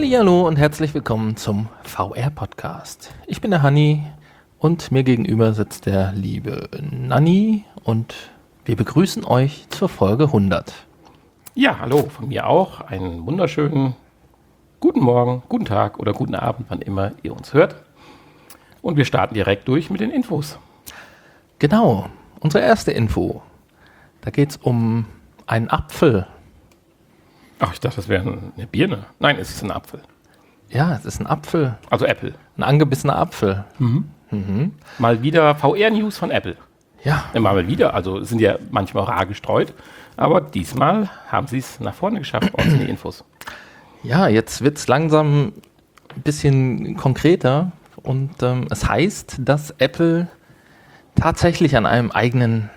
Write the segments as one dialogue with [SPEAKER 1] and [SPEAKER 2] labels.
[SPEAKER 1] Hallihallo und herzlich willkommen zum VR-Podcast. Ich bin der Hanni und mir gegenüber sitzt der liebe Nanni und wir begrüßen euch zur Folge 100.
[SPEAKER 2] Ja, hallo, von mir auch. Einen wunderschönen guten Morgen, guten Tag oder guten Abend, wann immer ihr uns hört. Und wir starten direkt durch mit den Infos.
[SPEAKER 1] Genau, unsere erste Info. Da geht es um einen Apfel.
[SPEAKER 2] Ach, ich dachte, das wäre eine Birne. Nein, es ist ein Apfel.
[SPEAKER 1] Ja, es ist ein Apfel.
[SPEAKER 2] Also Apple.
[SPEAKER 1] Ein angebissener Apfel.
[SPEAKER 2] Mal wieder VR-News von Apple.
[SPEAKER 1] Ja.
[SPEAKER 2] Mal wieder, also sind ja manchmal rar gestreut. Aber diesmal haben sie es nach vorne geschafft bei uns in die Infos.
[SPEAKER 1] Ja, jetzt wird es langsam ein bisschen konkreter und es heißt, dass Apple tatsächlich an einem eigenen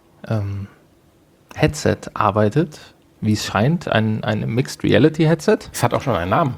[SPEAKER 1] Headset arbeitet, wie es scheint, ein Mixed Reality Headset.
[SPEAKER 2] Es hat auch schon einen Namen.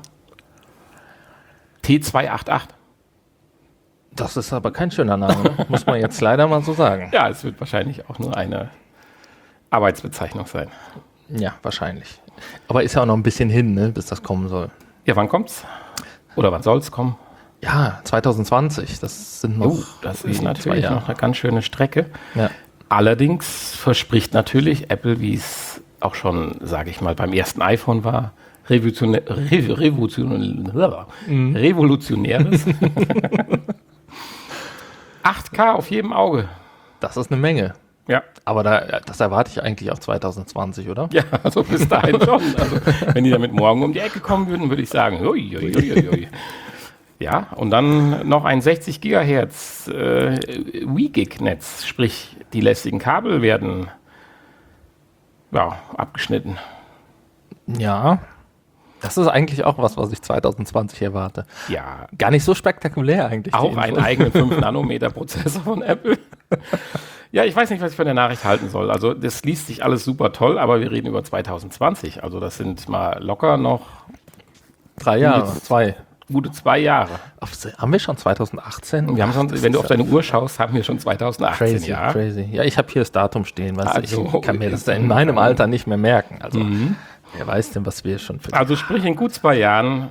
[SPEAKER 2] T288.
[SPEAKER 1] Das ist aber kein schöner Name, muss man jetzt leider mal so sagen.
[SPEAKER 2] Ja, es wird wahrscheinlich auch nur eine Arbeitsbezeichnung sein.
[SPEAKER 1] Ja, wahrscheinlich. Aber ist ja auch noch ein bisschen hin, ne, bis das kommen soll.
[SPEAKER 2] Ja, wann kommt's? Oder wann soll's kommen?
[SPEAKER 1] Ja, 2020, das sind noch
[SPEAKER 2] das ist natürlich noch eine ganz schöne Strecke.
[SPEAKER 1] Ja.
[SPEAKER 2] Allerdings verspricht natürlich Apple, wie es auch schon, sage ich mal, beim ersten iPhone war, Revolutionäres. 8K auf jedem Auge.
[SPEAKER 1] Das ist eine Menge.
[SPEAKER 2] Ja.
[SPEAKER 1] Aber das erwarte ich eigentlich auch 2020, oder?
[SPEAKER 2] Ja, also bis dahin schon. Also, wenn die damit morgen um die Ecke kommen würden, würde ich sagen, ui, ui, ui, ui. Ja, und dann noch ein 60 Gigahertz WeGig-Netz, sprich die lästigen Kabel werden abgeschnitten.
[SPEAKER 1] Ja, das ist eigentlich auch was ich 2020 erwarte.
[SPEAKER 2] Ja,
[SPEAKER 1] Gar nicht so spektakulär eigentlich.
[SPEAKER 2] auch einen eigenen 5-Nanometer-Prozessor von Apple. Ja, ich weiß nicht, was ich von der Nachricht halten soll. Also das liest sich alles super toll, aber wir reden über 2020. Also das sind mal locker noch
[SPEAKER 1] 3 Jahre, 2.
[SPEAKER 2] Gute 2 Jahre.
[SPEAKER 1] Haben wir schon 2018?
[SPEAKER 2] Und wir haben schon, wenn du auf deine Uhr schaust, haben wir schon 2018.
[SPEAKER 1] Crazy. Ja, ich habe hier das Datum stehen, weißt
[SPEAKER 2] Also,
[SPEAKER 1] ich kann mir das in meinem Alter nicht mehr merken. Also, wer weiß denn, was wir schon für...
[SPEAKER 2] Also sprich, in gut 2 Jahren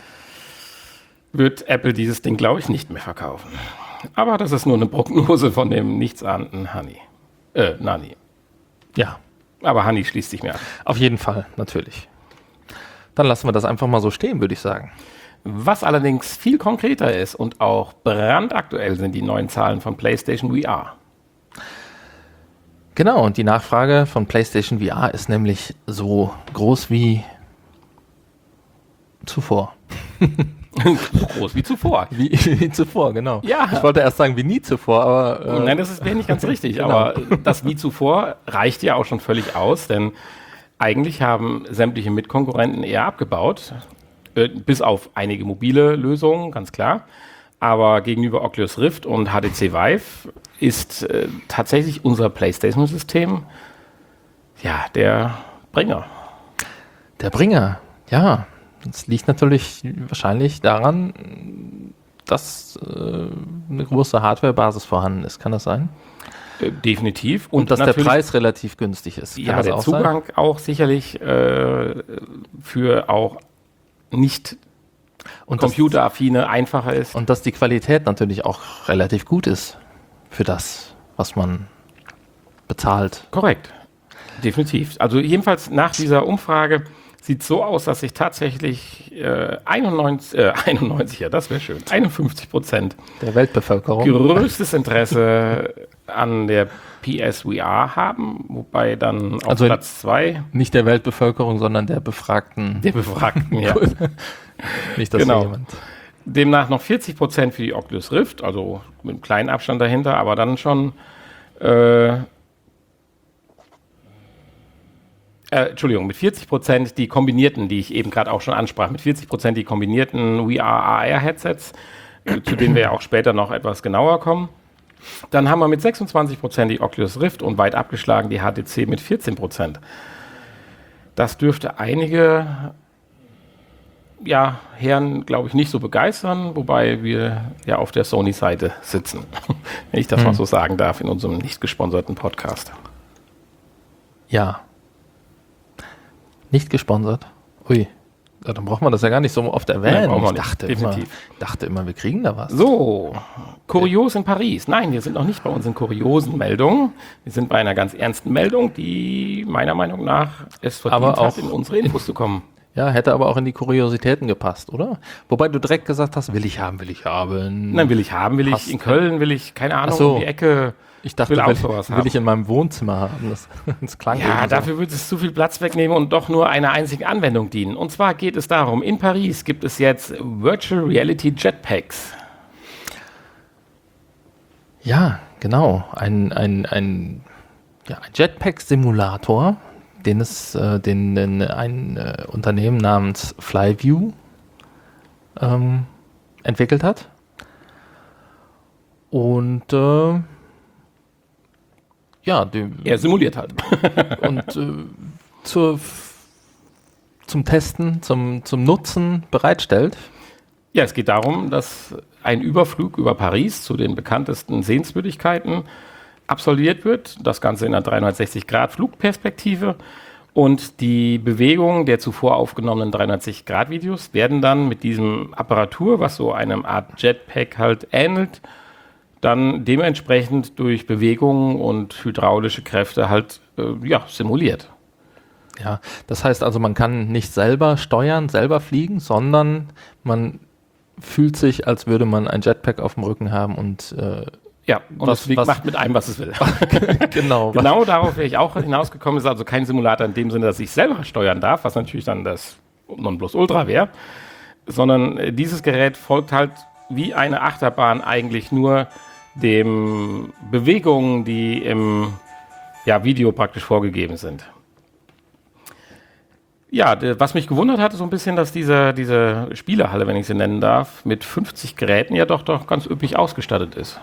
[SPEAKER 2] wird Apple dieses Ding, glaube ich, nicht mehr verkaufen. Aber das ist nur eine Prognose von dem nichtsahnenden Nanni.
[SPEAKER 1] Ja,
[SPEAKER 2] Aber Hanni schließt sich mir an.
[SPEAKER 1] auf jeden Fall, natürlich. Dann lassen wir das einfach mal so stehen, würde ich sagen.
[SPEAKER 2] Was allerdings viel konkreter ist und auch brandaktuell sind die neuen Zahlen von PlayStation VR.
[SPEAKER 1] Genau, und die Nachfrage von PlayStation VR ist nämlich so groß wie zuvor.
[SPEAKER 2] So groß wie zuvor.
[SPEAKER 1] Wie zuvor, genau.
[SPEAKER 2] Ja.
[SPEAKER 1] Ich wollte erst sagen, wie nie zuvor, aber...
[SPEAKER 2] Nein, das wäre nicht ganz richtig,
[SPEAKER 1] Genau.
[SPEAKER 2] aber das wie zuvor reicht ja auch schon völlig aus, denn eigentlich haben sämtliche Mitkonkurrenten eher abgebaut, bis auf einige mobile Lösungen, ganz klar. Aber gegenüber Oculus Rift und HTC Vive ist tatsächlich unser PlayStation-System der Bringer.
[SPEAKER 1] Der Bringer, ja. Das liegt natürlich wahrscheinlich daran, dass eine große Hardware-Basis vorhanden ist. Kann das sein?
[SPEAKER 2] Definitiv.
[SPEAKER 1] Und dass der Preis relativ günstig ist. Kann
[SPEAKER 2] Ja,
[SPEAKER 1] das
[SPEAKER 2] der
[SPEAKER 1] auch
[SPEAKER 2] Zugang
[SPEAKER 1] sein?
[SPEAKER 2] auch sicherlich für auch nicht
[SPEAKER 1] Und
[SPEAKER 2] computeraffine einfacher ist.
[SPEAKER 1] Und dass die Qualität natürlich auch relativ gut ist für das, was man bezahlt.
[SPEAKER 2] Korrekt. Definitiv. Also jedenfalls nach dieser Umfrage sieht es so aus, dass sich tatsächlich 51%, ja, das wäre schön, 51%
[SPEAKER 1] Der Weltbevölkerung.
[SPEAKER 2] größtes Interesse an der PSVR haben, wobei dann auf
[SPEAKER 1] Also
[SPEAKER 2] Platz 2
[SPEAKER 1] Nicht der Weltbevölkerung, sondern der Befragten.
[SPEAKER 2] der Befragten, ja.
[SPEAKER 1] Nicht, dass
[SPEAKER 2] Genau.
[SPEAKER 1] jemand...
[SPEAKER 2] Demnach noch 40% für die Oculus Rift, also mit einem kleinen Abstand dahinter, aber dann schon mit 40% die kombinierten, die ich eben gerade auch schon ansprach, mit 40% die kombinierten VR-AR-Headsets, zu denen wir ja auch später noch etwas genauer kommen. Dann haben wir mit 26% die Oculus Rift und weit abgeschlagen die HTC mit 14%. Das dürfte einige Herren, glaube ich, nicht so begeistern, wobei wir ja auf der Sony-Seite sitzen, wenn ich das mal so sagen darf, in unserem nicht gesponserten Podcast.
[SPEAKER 1] Ja. Nicht gesponsert. Ui. Ja, dann braucht man das ja gar nicht so oft erwähnen.
[SPEAKER 2] brauchen wir
[SPEAKER 1] Ich
[SPEAKER 2] nicht. Definitiv.
[SPEAKER 1] dachte immer, wir kriegen da was.
[SPEAKER 2] So, kurios in Paris. Nein, wir sind noch nicht bei unseren kuriosen Meldungen. Wir sind bei einer ganz ernsten Meldung, die meiner Meinung nach es verdient
[SPEAKER 1] Aber auch
[SPEAKER 2] hat, in unsere Infos zu kommen.
[SPEAKER 1] Ja, hätte aber auch in die Kuriositäten gepasst, oder? Wobei du direkt gesagt hast, will ich haben.
[SPEAKER 2] Nein, will ich haben, will
[SPEAKER 1] Passt.
[SPEAKER 2] ich in Köln, will ich, keine Ahnung,
[SPEAKER 1] Ach so.
[SPEAKER 2] um die Ecke.
[SPEAKER 1] Ich dachte,
[SPEAKER 2] will auch sowas
[SPEAKER 1] will
[SPEAKER 2] haben.
[SPEAKER 1] ich in meinem Wohnzimmer haben. Das klang
[SPEAKER 2] Ja,
[SPEAKER 1] irgendwie so.
[SPEAKER 2] dafür würde es zu viel Platz wegnehmen und doch nur einer einzigen Anwendung dienen. Und zwar geht es darum, in Paris gibt es jetzt Virtual Reality Jetpacks.
[SPEAKER 1] Ja, genau. Ein Jetpack-Simulator, den ein Unternehmen namens Flyview entwickelt hat. Und
[SPEAKER 2] Er simuliert halt.
[SPEAKER 1] und zum Testen, zum Nutzen bereitstellt.
[SPEAKER 2] Ja, es geht darum, dass ein Überflug über Paris zu den bekanntesten Sehenswürdigkeiten absolviert wird. Das Ganze in einer 360-Grad-Flugperspektive. Und die Bewegungen der zuvor aufgenommenen 360-Grad-Videos werden dann mit diesem Apparatur, was so einem Art Jetpack halt ähnelt, dann dementsprechend durch Bewegungen und hydraulische Kräfte halt simuliert.
[SPEAKER 1] Ja, das heißt also, man kann nicht selber steuern, selber fliegen, sondern man fühlt sich, als würde man ein Jetpack auf dem Rücken haben und
[SPEAKER 2] das macht mit einem, was es will.
[SPEAKER 1] genau.
[SPEAKER 2] Genau darauf wäre ich auch hinausgekommen. Ist also kein Simulator in dem Sinne, dass ich selber steuern darf, was natürlich dann das Nonplusultra wäre, sondern dieses Gerät folgt halt wie eine Achterbahn eigentlich nur den Bewegungen, die im Video praktisch vorgegeben sind. Ja, was mich gewundert hat, ist so ein bisschen, dass diese Spielehalle, wenn ich sie nennen darf, mit 50 Geräten ja doch ganz üppig ausgestattet ist.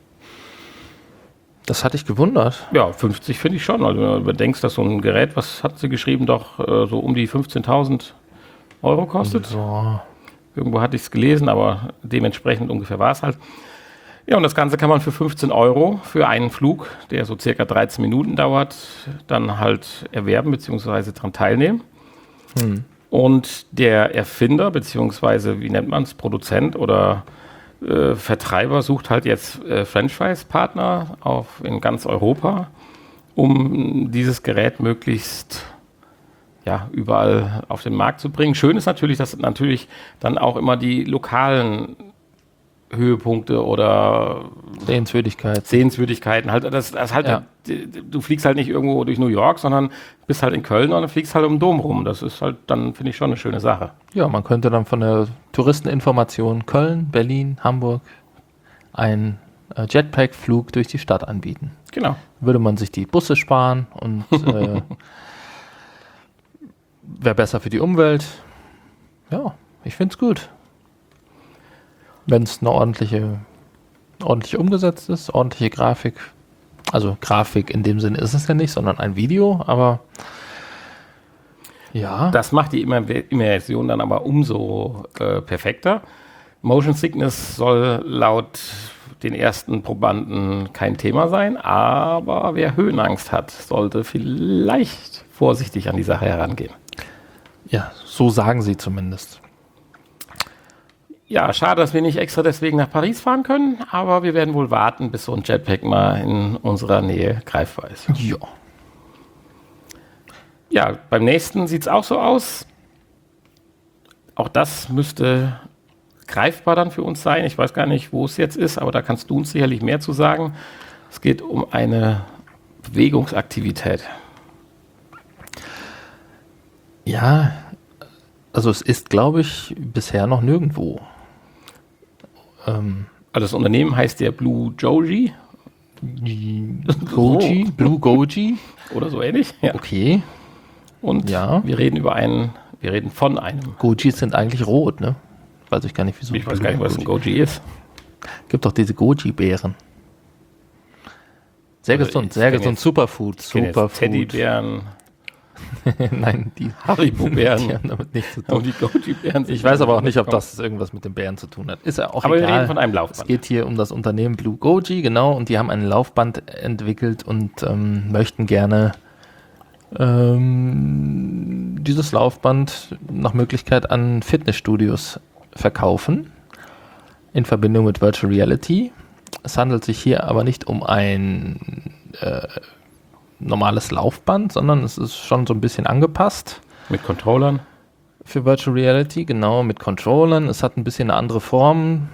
[SPEAKER 1] Das hatte ich gewundert.
[SPEAKER 2] Ja, 50 finde ich schon. Also wenn du überdenkst, dass so ein Gerät, was hat sie geschrieben, doch so um die 15.000 Euro kostet.
[SPEAKER 1] So.
[SPEAKER 2] Irgendwo hatte ich es gelesen, aber dementsprechend ungefähr war es halt. Ja, und das Ganze kann man für 15 Euro für einen Flug, der so circa 13 Minuten dauert, dann halt erwerben bzw. daran teilnehmen. Und der Erfinder bzw. wie nennt man es, Produzent oder Vertreiber sucht halt jetzt Franchise-Partner in ganz Europa, um dieses Gerät möglichst überall auf den Markt zu bringen. Schön ist natürlich, dass natürlich dann auch immer die lokalen Höhepunkte oder Sehenswürdigkeiten halt, du fliegst halt nicht irgendwo durch New York, sondern bist halt in Köln und dann fliegst halt um den Dom rum. Das ist halt dann, finde ich, schon eine schöne Sache.
[SPEAKER 1] Ja, man könnte dann von der Touristeninformation Köln, Berlin, Hamburg einen Jetpack-Flug durch die Stadt anbieten.
[SPEAKER 2] Genau.
[SPEAKER 1] Würde man sich die Busse sparen und wäre besser für die Umwelt. Ja, ich finde es gut. Wenn es eine ordentlich umgesetzt ist, ordentliche Grafik. Also Grafik in dem Sinne ist es ja nicht, sondern ein Video, aber ja.
[SPEAKER 2] Das macht die Immersion dann aber umso perfekter. Motion Sickness soll laut den ersten Probanden kein Thema sein, aber wer Höhenangst hat, sollte vielleicht vorsichtig an die Sache herangehen.
[SPEAKER 1] Ja, so sagen sie zumindest.
[SPEAKER 2] Ja, schade, dass wir nicht extra deswegen nach Paris fahren können, aber wir werden wohl warten, bis so ein Jetpack mal in unserer Nähe greifbar ist.
[SPEAKER 1] Ja.
[SPEAKER 2] Ja, beim nächsten sieht es auch so aus. Auch das müsste greifbar dann für uns sein. Ich weiß gar nicht, wo es jetzt ist, aber da kannst du uns sicherlich mehr zu sagen. Es geht um eine Bewegungsaktivität.
[SPEAKER 1] Ja, also es ist, glaube ich, bisher noch nirgendwo.
[SPEAKER 2] Also das Unternehmen heißt ja Blue Goji.
[SPEAKER 1] Goji? Blue Goji?
[SPEAKER 2] Oder so ähnlich. Ja.
[SPEAKER 1] Okay.
[SPEAKER 2] Und
[SPEAKER 1] ja.
[SPEAKER 2] wir reden von einem.
[SPEAKER 1] Gojis sind eigentlich rot, ne? Weiß ich gar nicht, wieso.
[SPEAKER 2] Ich weiß gar nicht, was ein Goji ist.
[SPEAKER 1] Gibt doch diese Goji-Bären. Sehr gesund, Superfood.
[SPEAKER 2] Teddybären.
[SPEAKER 1] Nein, die
[SPEAKER 2] Haribo-Bären.
[SPEAKER 1] Die haben damit nichts zu tun.
[SPEAKER 2] Und die Goji-Bären.
[SPEAKER 1] Ich weiß aber auch nicht, ob das irgendwas mit den Bären zu tun hat. Ist ja auch
[SPEAKER 2] aber
[SPEAKER 1] egal.
[SPEAKER 2] Wir reden von einem Laufband.
[SPEAKER 1] Es geht hier um das Unternehmen Blue Goji, genau, und die haben ein Laufband entwickelt und möchten gerne dieses Laufband nach Möglichkeit an Fitnessstudios verkaufen in Verbindung mit Virtual Reality. Es handelt sich hier aber nicht um ein normales Laufband, sondern es ist schon so ein bisschen angepasst.
[SPEAKER 2] Mit Controllern?
[SPEAKER 1] Für Virtual Reality, genau, mit Controllern. Es hat ein bisschen eine andere Form.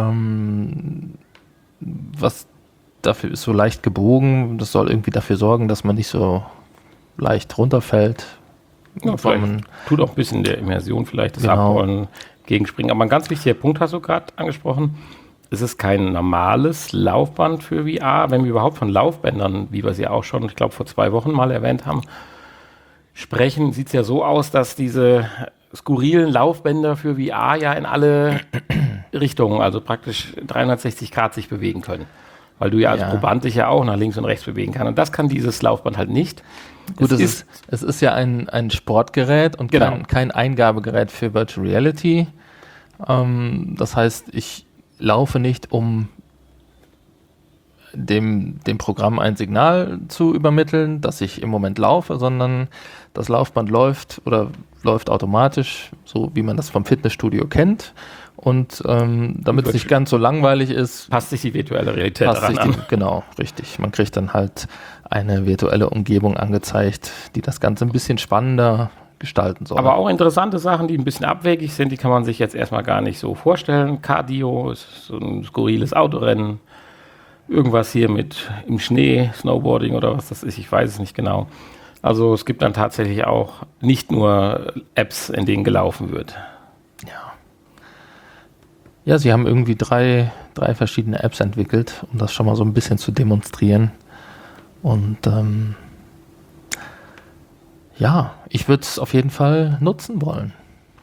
[SPEAKER 1] Was dafür ist so leicht gebogen. Das soll irgendwie dafür sorgen, dass man nicht so leicht runterfällt.
[SPEAKER 2] Ja, vielleicht tut auch ein bisschen der Immersion vielleicht das
[SPEAKER 1] Genau.
[SPEAKER 2] Abrollen gegenspringen. Aber ein ganz wichtiger Punkt hast du gerade angesprochen. Es ist kein normales Laufband für VR. Wenn wir überhaupt von Laufbändern, wie wir sie auch schon, ich glaube, vor 2 Wochen mal erwähnt haben, sprechen, sieht es ja so aus, dass diese skurrilen Laufbänder für VR ja in alle Richtungen, also praktisch 360 Grad sich bewegen können. Weil du ja als Proband dich ja auch nach links und rechts bewegen kannst. Und das kann dieses Laufband halt nicht.
[SPEAKER 1] Gut, es ist ja ein Sportgerät und kein Eingabegerät für Virtual Reality. Das heißt, ich laufe nicht, um dem Programm ein Signal zu übermitteln, dass ich im Moment laufe, sondern das Laufband läuft automatisch, so wie man das vom Fitnessstudio kennt. Und damit es nicht ganz so langweilig ist,
[SPEAKER 2] passt sich die virtuelle Realität daran an.
[SPEAKER 1] Genau, richtig. Man kriegt dann halt eine virtuelle Umgebung angezeigt, die das Ganze ein bisschen spannender gestalten soll.
[SPEAKER 2] Aber auch interessante Sachen, die ein bisschen abwegig sind, die kann man sich jetzt erstmal gar nicht so vorstellen. Cardio ist so ein skurriles Autorennen. Irgendwas hier mit im Schnee, Snowboarding oder was das ist, ich weiß es nicht genau. Also es gibt dann tatsächlich auch nicht nur Apps, in denen gelaufen wird.
[SPEAKER 1] Ja, sie haben irgendwie drei verschiedene Apps entwickelt, um das schon mal so ein bisschen zu demonstrieren. Und ich würde es auf jeden Fall nutzen wollen.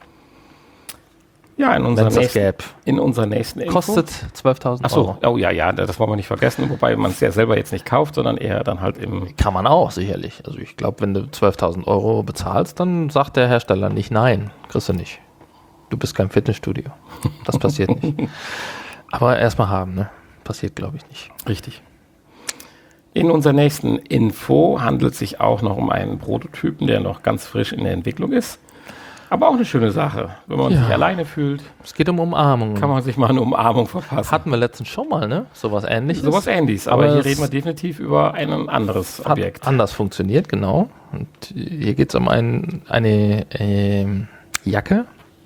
[SPEAKER 2] Ja, in unserer nächsten Info.
[SPEAKER 1] Kostet 12.000
[SPEAKER 2] Achso, oh ja, das wollen wir nicht vergessen, wobei man es ja selber jetzt nicht kauft, sondern eher dann halt im...
[SPEAKER 1] Kann man auch, sicherlich. Also ich glaube, wenn du 12.000 € bezahlst, dann sagt der Hersteller nicht nein, kriegst du nicht. Du bist kein Fitnessstudio. Das passiert nicht. Aber erstmal haben, ne? Passiert, glaube ich, nicht.
[SPEAKER 2] Richtig. In unserer nächsten Info handelt es sich auch noch um einen Prototypen, der noch ganz frisch in der Entwicklung ist. Aber auch eine schöne Sache. Wenn man sich alleine fühlt.
[SPEAKER 1] Es geht um Umarmungen.
[SPEAKER 2] Kann man sich mal eine Umarmung verpassen.
[SPEAKER 1] Hatten wir letztens schon mal, ne? Sowas Ähnliches.
[SPEAKER 2] Sowas Ähnliches. Aber hier reden wir definitiv über ein anderes Objekt.
[SPEAKER 1] Anders funktioniert, genau. Und hier geht es um eine Jacke,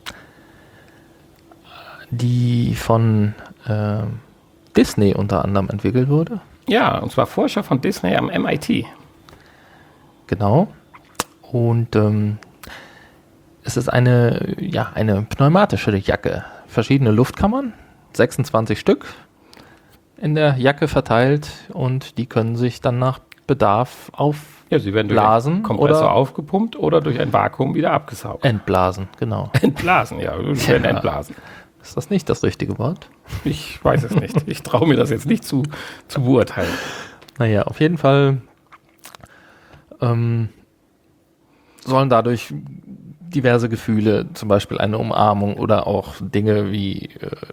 [SPEAKER 1] die von Disney unter anderem entwickelt wurde.
[SPEAKER 2] Ja, und zwar Forscher von Disney am MIT.
[SPEAKER 1] Genau. Und es ist eine pneumatische Jacke. Verschiedene Luftkammern, 26 Stück in der Jacke verteilt und die können sich dann nach Bedarf
[SPEAKER 2] sie werden durch einen Kompressor aufgepumpt oder durch ein Vakuum wieder abgesaugt.
[SPEAKER 1] Entblasen, genau.
[SPEAKER 2] Entblasen, ja, sie werden entblasen.
[SPEAKER 1] Ist das nicht das richtige Wort?
[SPEAKER 2] Ich weiß es nicht. Ich traue mir das jetzt nicht zu beurteilen.
[SPEAKER 1] Naja, auf jeden Fall sollen dadurch diverse Gefühle, zum Beispiel eine Umarmung oder auch Dinge wie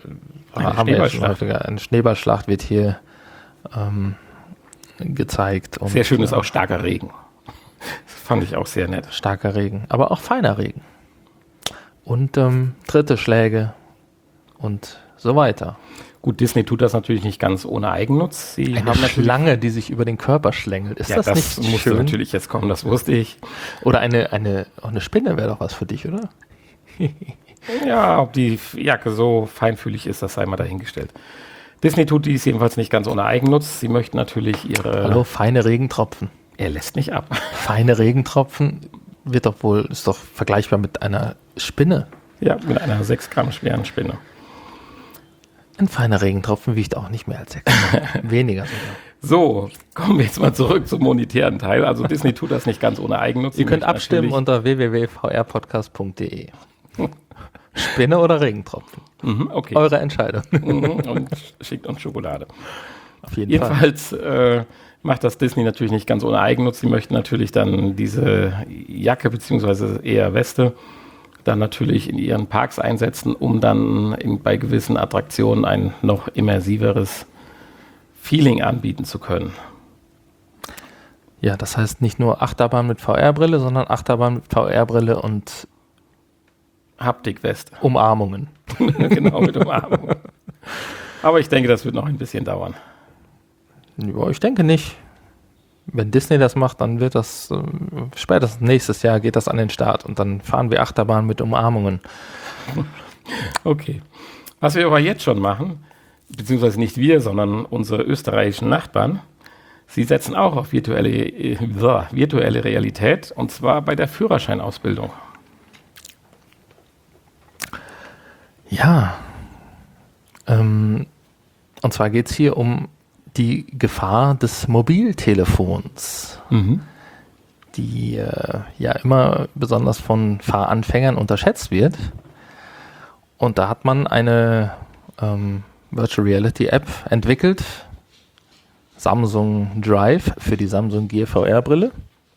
[SPEAKER 1] eine Schneeballschlacht wird hier gezeigt. Und,
[SPEAKER 2] sehr schön ist auch starker Regen. Das fand ich auch sehr nett.
[SPEAKER 1] Starker Regen, aber auch feiner Regen. Und dritte Schläge und so weiter.
[SPEAKER 2] Gut, Disney tut das natürlich nicht ganz ohne Eigennutz. Sie
[SPEAKER 1] eine Schlange, die sich über den Körper schlängelt. Ist das nicht schön? Das
[SPEAKER 2] musste natürlich jetzt kommen, das wusste ich.
[SPEAKER 1] Oder eine Spinne wäre doch was für dich, oder?
[SPEAKER 2] Ja, ob die Jacke so feinfühlig ist, das sei mal dahingestellt. Disney tut dies jedenfalls nicht ganz ohne Eigennutz. Sie möchten natürlich ihre...
[SPEAKER 1] Hallo, feine Regentropfen.
[SPEAKER 2] Er lässt nicht ab.
[SPEAKER 1] Feine Regentropfen ist doch vergleichbar mit einer Spinne.
[SPEAKER 2] Ja, mit einer 6 Gramm schweren Spinne.
[SPEAKER 1] Ein feiner Regentropfen wiegt auch nicht mehr als 6 Gramm. Weniger sogar.
[SPEAKER 2] So, kommen wir jetzt mal zurück zum monetären Teil. Also Disney tut das nicht ganz ohne Eigennutz.
[SPEAKER 1] Ihr könnt abstimmen unter www.vrpodcast.de. Spinne oder Regentropfen?
[SPEAKER 2] Okay.
[SPEAKER 1] Eure Entscheidung.
[SPEAKER 2] Und schickt uns Schokolade.
[SPEAKER 1] Auf jeden
[SPEAKER 2] Jedenfalls macht das Disney natürlich nicht ganz ohne Eigennutz. Sie möchten natürlich dann diese Jacke beziehungsweise eher Weste dann natürlich in ihren Parks einsetzen, um dann bei gewissen Attraktionen ein noch immersiveres Feeling anbieten zu können.
[SPEAKER 1] Ja, das heißt nicht nur Achterbahn mit VR-Brille, sondern Achterbahn mit VR-Brille und
[SPEAKER 2] Haptikweste.
[SPEAKER 1] Umarmungen.
[SPEAKER 2] Genau, mit Umarmung. Aber ich denke, das wird noch ein bisschen dauern.
[SPEAKER 1] Ja, ich denke nicht. Wenn Disney das macht, dann wird das spätestens nächstes Jahr geht das an den Start und dann fahren wir Achterbahn mit Umarmungen.
[SPEAKER 2] Okay. Was wir aber jetzt schon machen, beziehungsweise nicht wir, sondern unsere österreichischen Nachbarn, sie setzen auch auf virtuelle Realität, und zwar bei der Führerscheinausbildung.
[SPEAKER 1] Ja, und zwar geht es hier um die Gefahr des Mobiltelefons, die ja immer besonders von Fahranfängern unterschätzt wird. Und da hat man eine Virtual Reality App entwickelt, Samsung Drive für die Samsung Gear VR-Brille.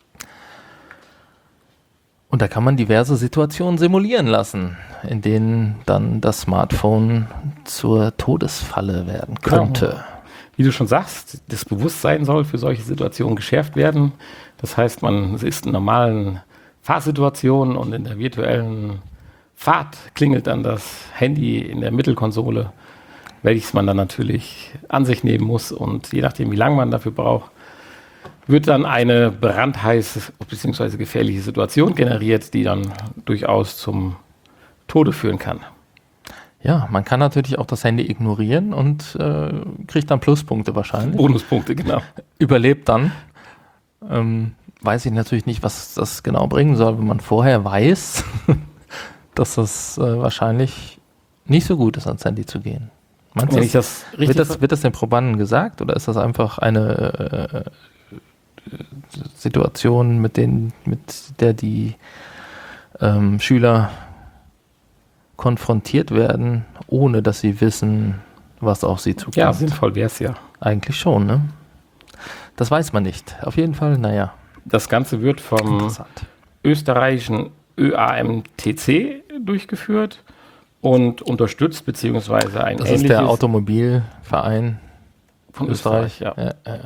[SPEAKER 1] Und da kann man diverse Situationen simulieren lassen, in denen dann das Smartphone zur Todesfalle werden könnte.
[SPEAKER 2] Genau. Wie du schon sagst, das Bewusstsein soll für solche Situationen geschärft werden. Das heißt, man ist in normalen Fahrsituationen und in der virtuellen Fahrt klingelt dann das Handy in der Mittelkonsole, welches man dann natürlich an sich nehmen muss, und je nachdem, wie lange man dafür braucht, wird dann eine brandheiße bzw. gefährliche Situation generiert, die dann durchaus zum Tode führen kann.
[SPEAKER 1] Ja, man kann natürlich auch das Handy ignorieren und kriegt dann Pluspunkte wahrscheinlich.
[SPEAKER 2] Bonuspunkte, genau.
[SPEAKER 1] Überlebt dann. Weiß ich natürlich nicht, was das genau bringen soll, wenn man vorher weiß, dass das wahrscheinlich nicht so gut ist, ans Handy zu gehen. Meinst du, wird das den Probanden gesagt oder ist das einfach eine Situation, mit der die Schüler konfrontiert werden, ohne dass sie wissen, was auf sie zukommt?
[SPEAKER 2] Ja, sinnvoll wäre es ja.
[SPEAKER 1] Eigentlich schon, ne? Das weiß man nicht. Auf jeden Fall, naja.
[SPEAKER 2] Das Ganze wird vom österreichischen ÖAMTC durchgeführt und unterstützt, beziehungsweise ein
[SPEAKER 1] das
[SPEAKER 2] ähnliches...
[SPEAKER 1] ist der Automobilverein
[SPEAKER 2] von Österreich, ja.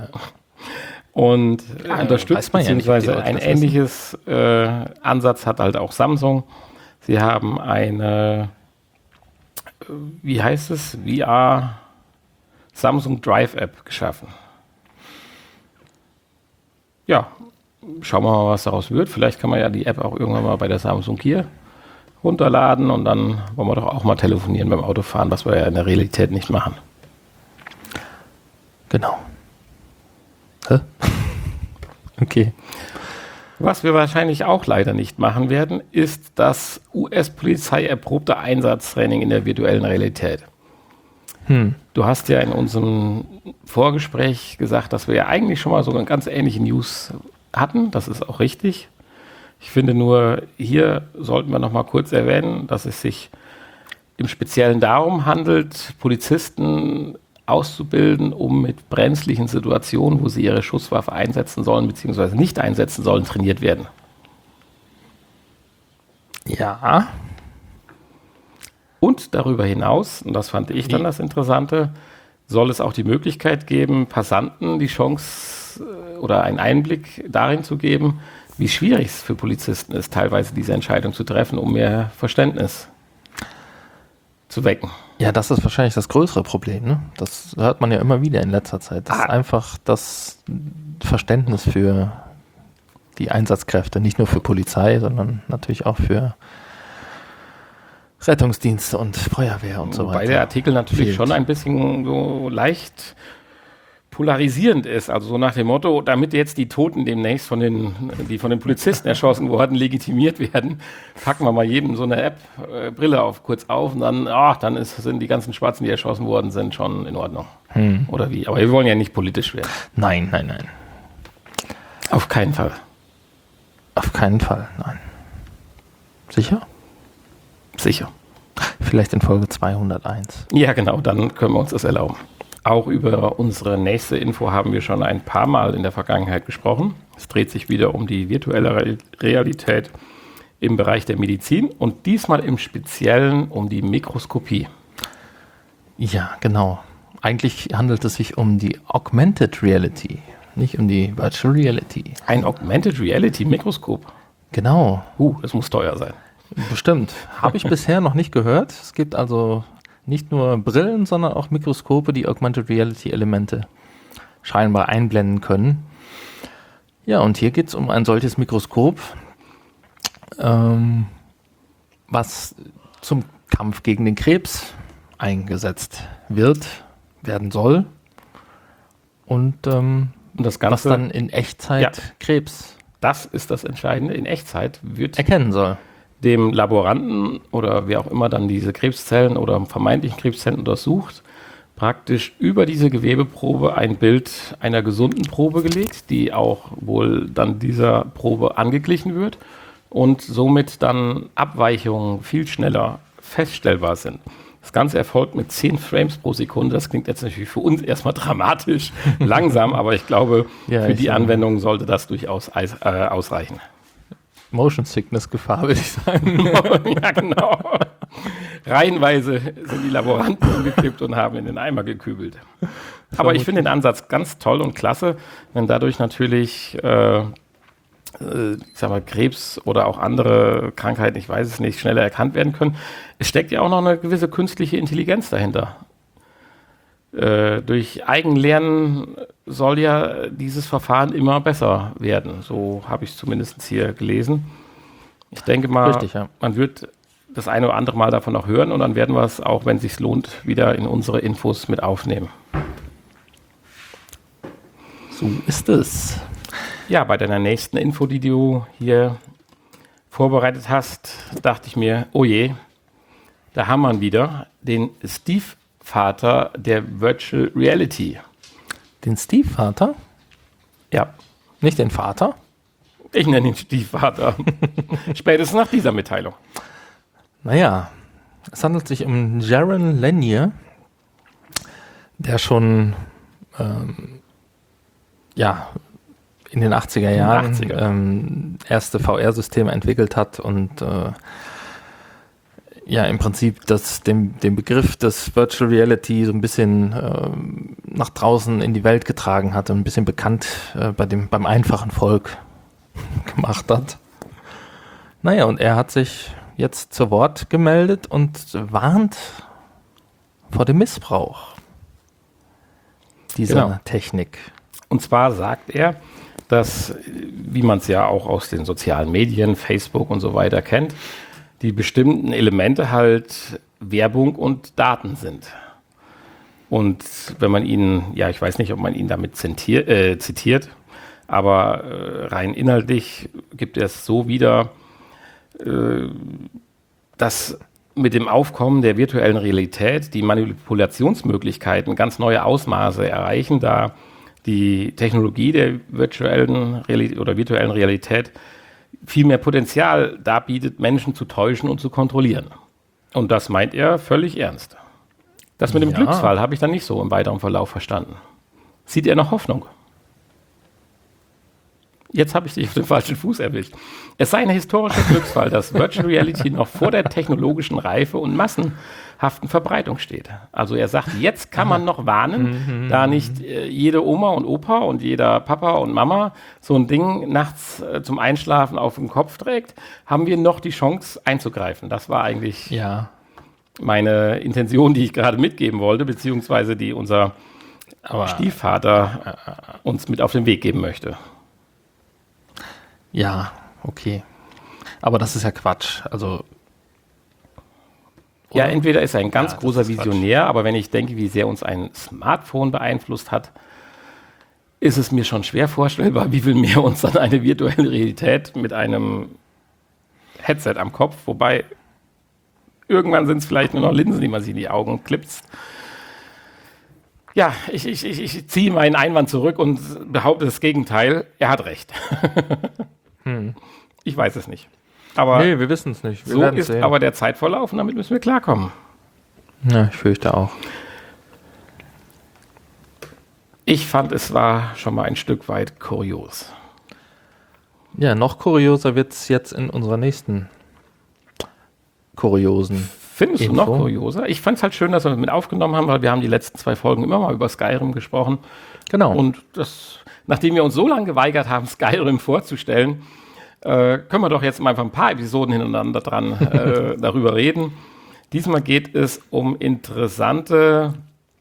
[SPEAKER 1] Und
[SPEAKER 2] unterstützt, beziehungsweise ein ähnliches Ansatz hat halt auch Samsung. Sie haben eine, wie heißt es, VR Samsung Drive App geschaffen. Ja, schauen wir mal, was daraus wird. Vielleicht kann man ja die App auch irgendwann mal bei der Samsung Gear runterladen und dann wollen wir doch auch mal telefonieren beim Autofahren, was wir ja in der Realität nicht machen.
[SPEAKER 1] Genau. Hä? Okay.
[SPEAKER 2] Was wir wahrscheinlich auch leider nicht machen werden, ist das US-Polizei erprobte Einsatztraining in der virtuellen Realität. Du hast ja in unserem Vorgespräch gesagt, dass wir ja eigentlich schon mal so eine ganz ähnliche News hatten. Das ist auch richtig. Ich finde nur, hier sollten wir noch mal kurz erwähnen, dass es sich im Speziellen darum handelt, Polizisten auszubilden, um mit brenzlichen Situationen, wo sie ihre Schusswaffe einsetzen sollen bzw. nicht einsetzen sollen, trainiert werden.
[SPEAKER 1] Ja.
[SPEAKER 2] Und darüber hinaus, und das fand ich dann das Interessante, soll es auch die Möglichkeit geben, Passanten die Chance oder einen Einblick darin zu geben, wie schwierig es für Polizisten ist, teilweise diese Entscheidung zu treffen, um mehr Verständnis zu wecken.
[SPEAKER 1] Ja, das ist wahrscheinlich das größere Problem, ne? Das hört man ja immer wieder in letzter Zeit. Das ist einfach das Verständnis für die Einsatzkräfte, nicht nur für Polizei, sondern natürlich auch für Rettungsdienste und Feuerwehr und so weiter.
[SPEAKER 2] Wobei der Artikel natürlich schon ein bisschen so leicht polarisierend ist, also so nach dem Motto, damit jetzt die Toten demnächst die von den Polizisten erschossen wurden, legitimiert werden, packen wir mal jedem so eine Brille kurz auf und dann sind die ganzen Schwarzen, die erschossen worden sind, schon in Ordnung. Oder wie? Aber wir wollen ja nicht politisch werden.
[SPEAKER 1] Nein.
[SPEAKER 2] Auf keinen Fall.
[SPEAKER 1] Auf keinen Fall, nein. Sicher?
[SPEAKER 2] Sicher.
[SPEAKER 1] Vielleicht in Folge 201.
[SPEAKER 2] Ja, genau, dann können wir uns das erlauben. Auch über unsere nächste Info haben wir schon ein paar Mal in der Vergangenheit gesprochen. Es dreht sich wieder um die virtuelle Realität im Bereich der Medizin und diesmal im Speziellen um die Mikroskopie.
[SPEAKER 1] Ja, genau. Eigentlich handelt es sich um die Augmented Reality, Nicht um die Virtual Reality.
[SPEAKER 2] Ein Augmented Reality Mikroskop.
[SPEAKER 1] Genau.
[SPEAKER 2] Das muss teuer sein.
[SPEAKER 1] Bestimmt. Habe ich bisher noch nicht gehört. Es gibt also nicht nur Brillen, sondern auch Mikroskope, die Augmented Reality Elemente scheinbar einblenden können. Ja, und hier geht es um ein solches Mikroskop, was zum Kampf gegen den Krebs eingesetzt werden soll. Und
[SPEAKER 2] das Ganze,
[SPEAKER 1] was dann in Echtzeit Krebs
[SPEAKER 2] das ist das Entscheidende, in Echtzeit wird
[SPEAKER 1] erkennen soll.
[SPEAKER 2] Dem Laboranten oder wer auch immer dann diese Krebszellen oder vermeintlichen Krebszellen untersucht, praktisch über diese Gewebeprobe ein Bild einer gesunden Probe gelegt, die auch wohl dann dieser Probe angeglichen wird und somit dann Abweichungen viel schneller feststellbar sind. Das Ganze erfolgt mit 10 Frames pro Sekunde. Das klingt jetzt natürlich für uns erstmal dramatisch langsam, aber ich glaube, für die Anwendung sollte das durchaus ausreichen.
[SPEAKER 1] Motion Sickness Gefahr, würde ich sagen.
[SPEAKER 2] Ja, genau. Reihenweise sind die Laboranten umgekippt und haben in den Eimer gekübelt. Aber ich finde den Ansatz ganz toll und klasse, wenn dadurch natürlich Krebs oder auch andere Krankheiten, ich weiß es nicht, schneller erkannt werden können. Es steckt ja auch noch eine gewisse künstliche Intelligenz dahinter. Durch Eigenlernen soll ja dieses Verfahren immer besser werden. So habe ich es zumindest hier gelesen. Ich denke mal,
[SPEAKER 1] Richtig, ja.
[SPEAKER 2] Man wird das eine oder andere Mal davon auch hören und dann werden wir es, auch wenn es sich lohnt, wieder in unsere Infos mit aufnehmen.
[SPEAKER 1] So ist es.
[SPEAKER 2] Ja, bei deiner nächsten Info, die du hier vorbereitet hast, dachte ich mir, oh je, da haben wir ihn wieder, den Stiefvater der Virtual Reality.
[SPEAKER 1] Den Stiefvater?
[SPEAKER 2] Ja.
[SPEAKER 1] Nicht den Vater?
[SPEAKER 2] Ich nenne ihn Stiefvater. Spätestens nach dieser Mitteilung.
[SPEAKER 1] Naja, es handelt sich um Jaron Lanier, der schon in den 80er Jahren erste VR-Systeme entwickelt hat und im Prinzip den Begriff des Virtual Reality so ein bisschen nach draußen in die Welt getragen hat und ein bisschen bekannt beim einfachen Volk gemacht hat. Naja, und er hat sich jetzt zu Wort gemeldet und warnt vor dem Missbrauch dieser Technik.
[SPEAKER 2] Und zwar sagt er, dass, wie man es ja auch aus den sozialen Medien, Facebook und so weiter kennt, die bestimmten Elemente halt Werbung und Daten sind. Und wenn man ihn, ich weiß nicht, ob man ihn damit zitiert, aber rein inhaltlich gibt er es so wieder, dass mit dem Aufkommen der virtuellen Realität die Manipulationsmöglichkeiten ganz neue Ausmaße erreichen, da die Technologie der virtuellen Realität viel mehr Potenzial darbietet, Menschen zu täuschen und zu kontrollieren. Und das meint er völlig ernst. Das mit dem Glücksfall habe ich dann nicht so im weiteren Verlauf verstanden. Sieht er noch Hoffnung? Jetzt habe ich dich auf den falschen Fuß erwischt. Es sei ein historischer Glücksfall, dass Virtual Reality noch vor der technologischen Reife und massenhaften Verbreitung steht. Also er sagt, jetzt kann man noch warnen, da nicht jede Oma und Opa und jeder Papa und Mama so ein Ding nachts zum Einschlafen auf dem Kopf trägt, haben wir noch die Chance einzugreifen. Das war eigentlich meine Intention, die ich gerade mitgeben wollte, beziehungsweise die unser Stiefvater uns mit auf den Weg geben möchte.
[SPEAKER 1] Ja, okay. Aber das ist ja Quatsch. Also
[SPEAKER 2] ja, entweder ist er ein ganz großer Visionär, aber wenn ich denke, wie sehr uns ein Smartphone beeinflusst hat, ist es mir schon schwer vorstellbar, wie viel mehr uns dann eine virtuelle Realität mit einem Headset am Kopf, wobei irgendwann sind es vielleicht nur noch Linsen, die man sich in die Augen klipst. Ja, ich ziehe meinen Einwand zurück und behaupte das Gegenteil. Er hat recht. Ich weiß es nicht. Aber
[SPEAKER 1] nee, wir wissen es nicht.
[SPEAKER 2] So ist aber der Zeitverlauf und damit müssen wir klarkommen.
[SPEAKER 1] Ja, ich fürchte auch.
[SPEAKER 2] Ich fand, es war schon mal ein Stück weit kurios.
[SPEAKER 1] Ja, noch kurioser wird es jetzt in unserer nächsten kuriosen
[SPEAKER 2] Findest du noch kurioser? Ich fand es halt schön, dass wir mit aufgenommen haben, weil wir haben die letzten 2 Folgen immer mal über Skyrim gesprochen.
[SPEAKER 1] Genau.
[SPEAKER 2] Und nachdem wir uns so lange geweigert haben, Skyrim vorzustellen, können wir doch jetzt mal einfach ein paar Episoden hintereinander darüber reden. Diesmal geht es um interessante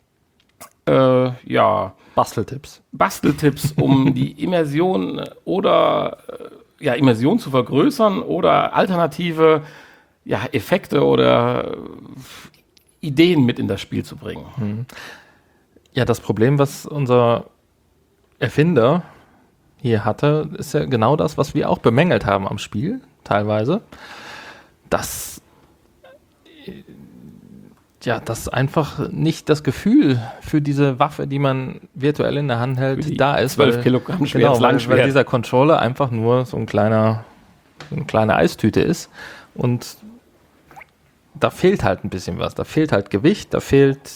[SPEAKER 2] Basteltipps, um die Immersion Immersion zu vergrößern oder alternative Effekte oder Ideen mit in das Spiel zu bringen.
[SPEAKER 1] Ja, das Problem, was unser Erfinder hier hatte, ist ja genau das, was wir auch bemängelt haben am Spiel, teilweise. Dass einfach nicht das Gefühl für diese Waffe, die man virtuell in der Hand hält, da ist.
[SPEAKER 2] 12 Kilogramm schweres Langschwert.
[SPEAKER 1] Weil dieser Controller einfach nur so eine kleine Eistüte ist. Und da fehlt halt ein bisschen was. Da fehlt halt Gewicht, da fehlt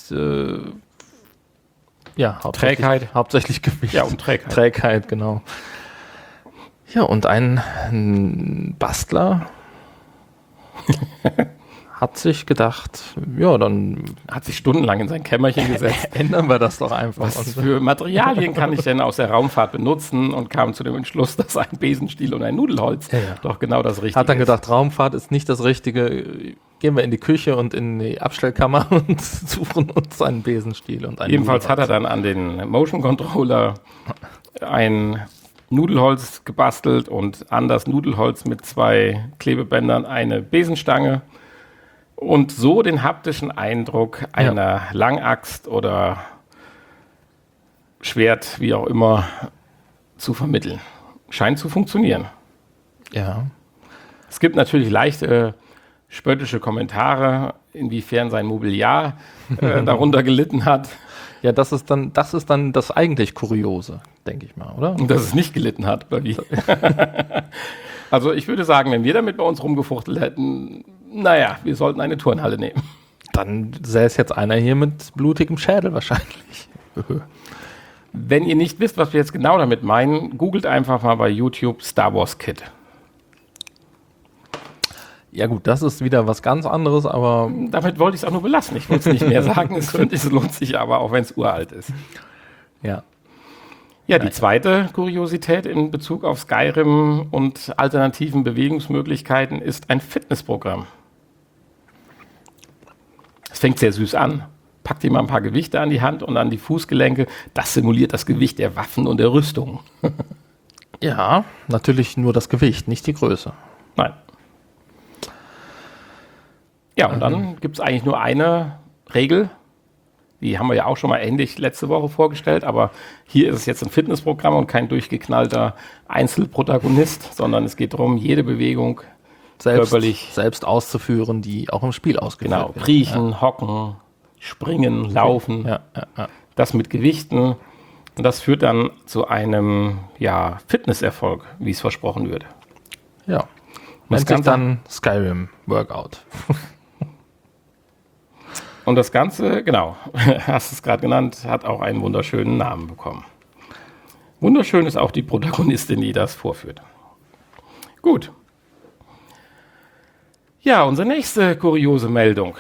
[SPEAKER 1] hauptsächlich Gewicht.
[SPEAKER 2] Ja, und Trägheit.
[SPEAKER 1] Trägheit, genau. Ja, und ein Bastler hat sich gedacht, ja, dann
[SPEAKER 2] hat sich stundenlang in sein Kämmerchen gesetzt.
[SPEAKER 1] Ändern wir das doch einfach.
[SPEAKER 2] Was für Materialien kann ich denn aus der Raumfahrt benutzen? Und kam zu dem Entschluss, dass ein Besenstiel und ein Nudelholz doch genau das Richtige ist.
[SPEAKER 1] Hat dann gedacht, Raumfahrt ist nicht das Richtige. Gehen wir in die Küche und in die Abstellkammer und suchen uns einen Besenstiel und einen
[SPEAKER 2] Jedenfalls
[SPEAKER 1] Nudelholz.
[SPEAKER 2] Hat er dann an den Motion Controller ein Nudelholz gebastelt und an das Nudelholz mit 2 Klebebändern eine Besenstange und so den haptischen Eindruck einer Langaxt oder Schwert, wie auch immer, zu vermitteln. Scheint zu funktionieren.
[SPEAKER 1] Ja.
[SPEAKER 2] Es gibt natürlich leichte spöttische Kommentare, inwiefern sein Mobiliar darunter gelitten hat.
[SPEAKER 1] Ja, das ist dann das eigentlich Kuriose, denke ich mal, oder?
[SPEAKER 2] Und dass es nicht gelitten hat, oder wie? Also ich würde sagen, wenn wir damit bei uns rumgefuchtelt hätten, wir sollten eine Turnhalle nehmen.
[SPEAKER 1] Dann sähe es jetzt einer hier mit blutigem Schädel wahrscheinlich.
[SPEAKER 2] Wenn ihr nicht wisst, was wir jetzt genau damit meinen, googelt einfach mal bei YouTube Star Wars Kit.
[SPEAKER 1] Ja gut, das ist wieder was ganz anderes, aber...
[SPEAKER 2] Damit wollte ich es auch nur belassen. Ich wollte es nicht mehr sagen. Es lohnt sich aber, auch wenn es uralt ist.
[SPEAKER 1] Ja.
[SPEAKER 2] Ja, die zweite Kuriosität in Bezug auf Skyrim und alternativen Bewegungsmöglichkeiten ist ein Fitnessprogramm. Es fängt sehr süß an. Packt ihr mal ein paar Gewichte an die Hand und an die Fußgelenke. Das simuliert das Gewicht der Waffen und der Rüstung.
[SPEAKER 1] Ja, natürlich nur das Gewicht, nicht die Größe.
[SPEAKER 2] Nein. Ja, und dann gibt es eigentlich nur eine Regel. Die haben wir ja auch schon mal ähnlich letzte Woche vorgestellt, aber hier ist es jetzt ein Fitnessprogramm und kein durchgeknallter Einzelprotagonist, sondern es geht darum, jede Bewegung körperlich
[SPEAKER 1] selbst auszuführen, die auch im Spiel ausgeführt wird.
[SPEAKER 2] Kriechen, hocken, springen, laufen, das mit Gewichten. Und das führt dann zu einem Fitnesserfolg, wie es versprochen wird.
[SPEAKER 1] Ja, nennt sich dann Skyrim Workout.
[SPEAKER 2] Und das Ganze, genau, hast es gerade genannt, hat auch einen wunderschönen Namen bekommen. Wunderschön ist auch die Protagonistin, die das vorführt. Gut. Ja, unsere nächste kuriose Meldung.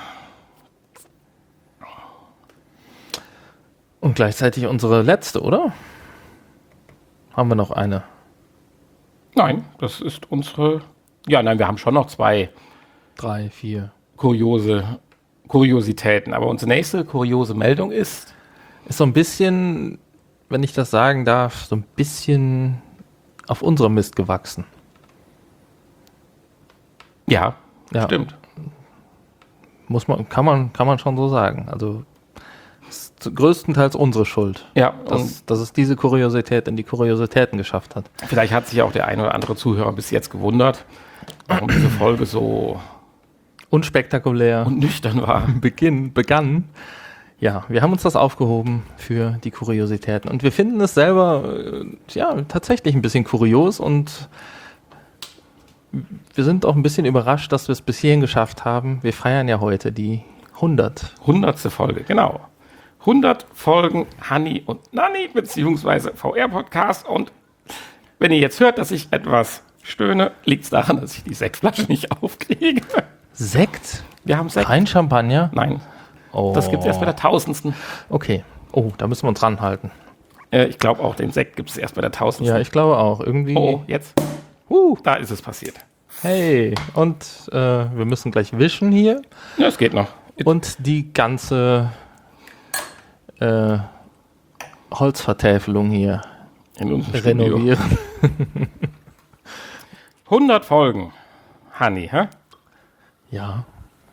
[SPEAKER 1] Und gleichzeitig unsere letzte, oder? Haben wir noch eine?
[SPEAKER 2] Nein, das ist unsere... Ja, nein, wir haben schon noch 2,
[SPEAKER 1] 3, 4
[SPEAKER 2] Kuriositäten. Aber unsere nächste kuriose Meldung ist
[SPEAKER 1] so ein bisschen, wenn ich das sagen darf, so ein bisschen auf unserem Mist gewachsen.
[SPEAKER 2] Ja, stimmt.
[SPEAKER 1] Kann man schon so sagen. Also ist größtenteils unsere Schuld.
[SPEAKER 2] Ja,
[SPEAKER 1] dass es diese Kuriosität in die Kuriositäten geschafft hat.
[SPEAKER 2] Vielleicht hat sich auch der ein oder andere Zuhörer bis jetzt gewundert, warum diese Folge so
[SPEAKER 1] unspektakulär
[SPEAKER 2] und nüchtern war.
[SPEAKER 1] Begann. Ja, wir haben uns das aufgehoben für die Kuriositäten. Und wir finden es selber tatsächlich ein bisschen kurios und wir sind auch ein bisschen überrascht, dass wir es bis hierhin geschafft haben. Wir feiern ja heute die 100.
[SPEAKER 2] 100. Folge, genau. 100 Folgen Hanni und Nanni, beziehungsweise VR-Podcast. Und wenn ihr jetzt hört, dass ich etwas stöhne, liegt es daran, dass ich die Sektflasche nicht aufkriege.
[SPEAKER 1] Sekt?
[SPEAKER 2] Wir haben Sekt.
[SPEAKER 1] Kein Champagner?
[SPEAKER 2] Nein,
[SPEAKER 1] Oh.
[SPEAKER 2] das gibt es erst bei der 1000.
[SPEAKER 1] Okay. Oh, da müssen wir uns ranhalten.
[SPEAKER 2] Ich glaube auch, den Sekt gibt es erst bei der 1000.
[SPEAKER 1] Ja, ich glaube auch. Irgendwie.
[SPEAKER 2] Oh, jetzt. Da ist es passiert.
[SPEAKER 1] Hey, und wir müssen gleich wischen hier
[SPEAKER 2] Ja, es geht noch.
[SPEAKER 1] und die ganze Holzvertäfelung hier
[SPEAKER 2] In unserem Studio.
[SPEAKER 1] renovieren.
[SPEAKER 2] 100 Folgen. Hanni, hä?
[SPEAKER 1] Ja.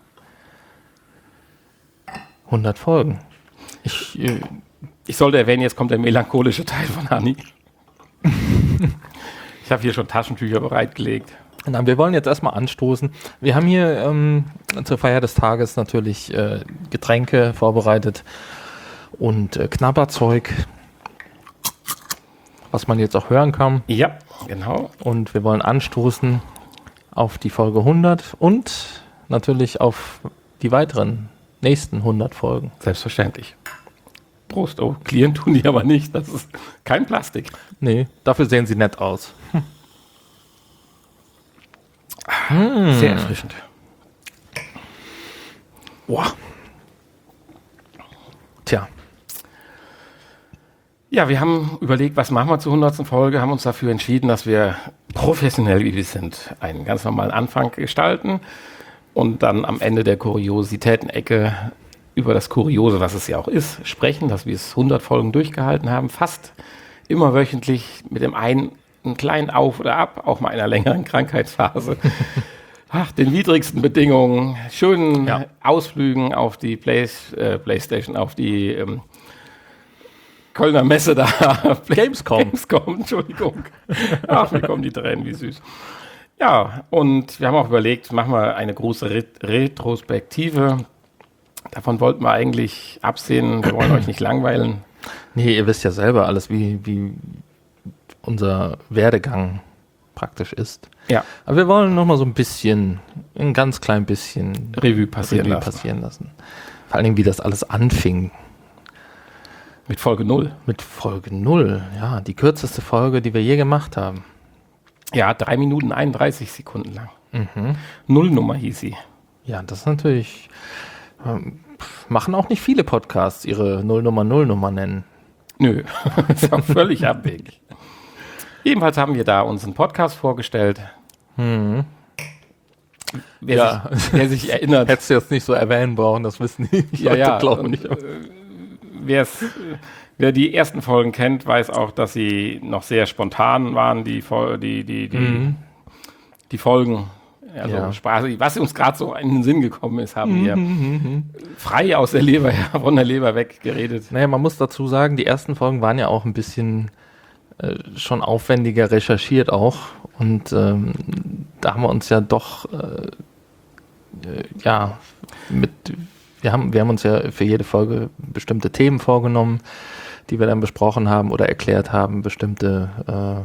[SPEAKER 1] 100 Folgen. Ich
[SPEAKER 2] sollte erwähnen, jetzt kommt der melancholische Teil von Hanni. Ich habe hier schon Taschentücher bereitgelegt.
[SPEAKER 1] Na, wir wollen jetzt erstmal anstoßen. Wir haben hier zur Feier des Tages natürlich Getränke vorbereitet und Knabberzeug, was man jetzt auch hören kann.
[SPEAKER 2] Ja, genau.
[SPEAKER 1] Und wir wollen anstoßen auf die Folge 100 und natürlich auf die weiteren nächsten 100 Folgen.
[SPEAKER 2] Selbstverständlich. Prost. Oh, klirren tun die aber nicht. Das ist kein Plastik.
[SPEAKER 1] Nee, dafür sehen sie nett aus.
[SPEAKER 2] Sehr erfrischend.
[SPEAKER 1] Boah. Tja,
[SPEAKER 2] Ja, wir haben überlegt, was machen wir zur 100. Folge, haben uns dafür entschieden, dass wir professionell, wie wir sind, einen ganz normalen Anfang gestalten und dann am Ende der Kuriositäten-Ecke über das Kuriose, was es ja auch ist, sprechen, dass wir es 100 Folgen durchgehalten haben, fast immer wöchentlich mit dem einen kleinen Auf oder Ab, auch mal einer längeren Krankheitsphase. Ach, den widrigsten Bedingungen, schönen Ausflügen auf die Playstation, auf die Kölner Messe da.
[SPEAKER 1] Gamescom,
[SPEAKER 2] Entschuldigung. Ach, mir kommen die Tränen, wie süß. Ja, und wir haben auch überlegt, machen wir eine große Retrospektive. Davon wollten wir eigentlich absehen. Wir wollen euch nicht langweilen.
[SPEAKER 1] nee, ihr wisst ja selber alles, wie unser Werdegang praktisch ist.
[SPEAKER 2] Ja,
[SPEAKER 1] Aber wir wollen noch mal so ein ganz klein bisschen
[SPEAKER 2] Revue passieren
[SPEAKER 1] Revue
[SPEAKER 2] lassen.
[SPEAKER 1] passieren lassen. Vor allen Dingen, wie das alles anfing.
[SPEAKER 2] Mit Folge 0.
[SPEAKER 1] Mit Folge 0, ja, die kürzeste Folge, die wir je gemacht haben.
[SPEAKER 2] Ja, 3 Minuten 31 Sekunden lang. Nullnummer hieß sie.
[SPEAKER 1] Ja, das ist natürlich, machen auch nicht viele Podcasts ihre Nullnummer nennen.
[SPEAKER 2] Nö, ist auch völlig abwegig. Jedenfalls haben wir da unseren Podcast vorgestellt. Wer sich erinnert,
[SPEAKER 1] Hättest du jetzt nicht so erwähnen brauchen, das wissen die Leute, glaube ich.
[SPEAKER 2] wer die ersten Folgen kennt, weiß auch, dass sie noch sehr spontan waren, die Folgen. Also
[SPEAKER 1] Ja.
[SPEAKER 2] Spaß, was uns gerade so in den Sinn gekommen ist, haben wir frei aus der Leber, von der Leber weg geredet.
[SPEAKER 1] Naja, man muss dazu sagen, die ersten Folgen waren ja auch ein bisschen schon aufwendiger recherchiert auch. Und da haben wir uns ja doch, wir haben uns ja für jede Folge bestimmte Themen vorgenommen, die wir dann besprochen haben oder erklärt haben, bestimmte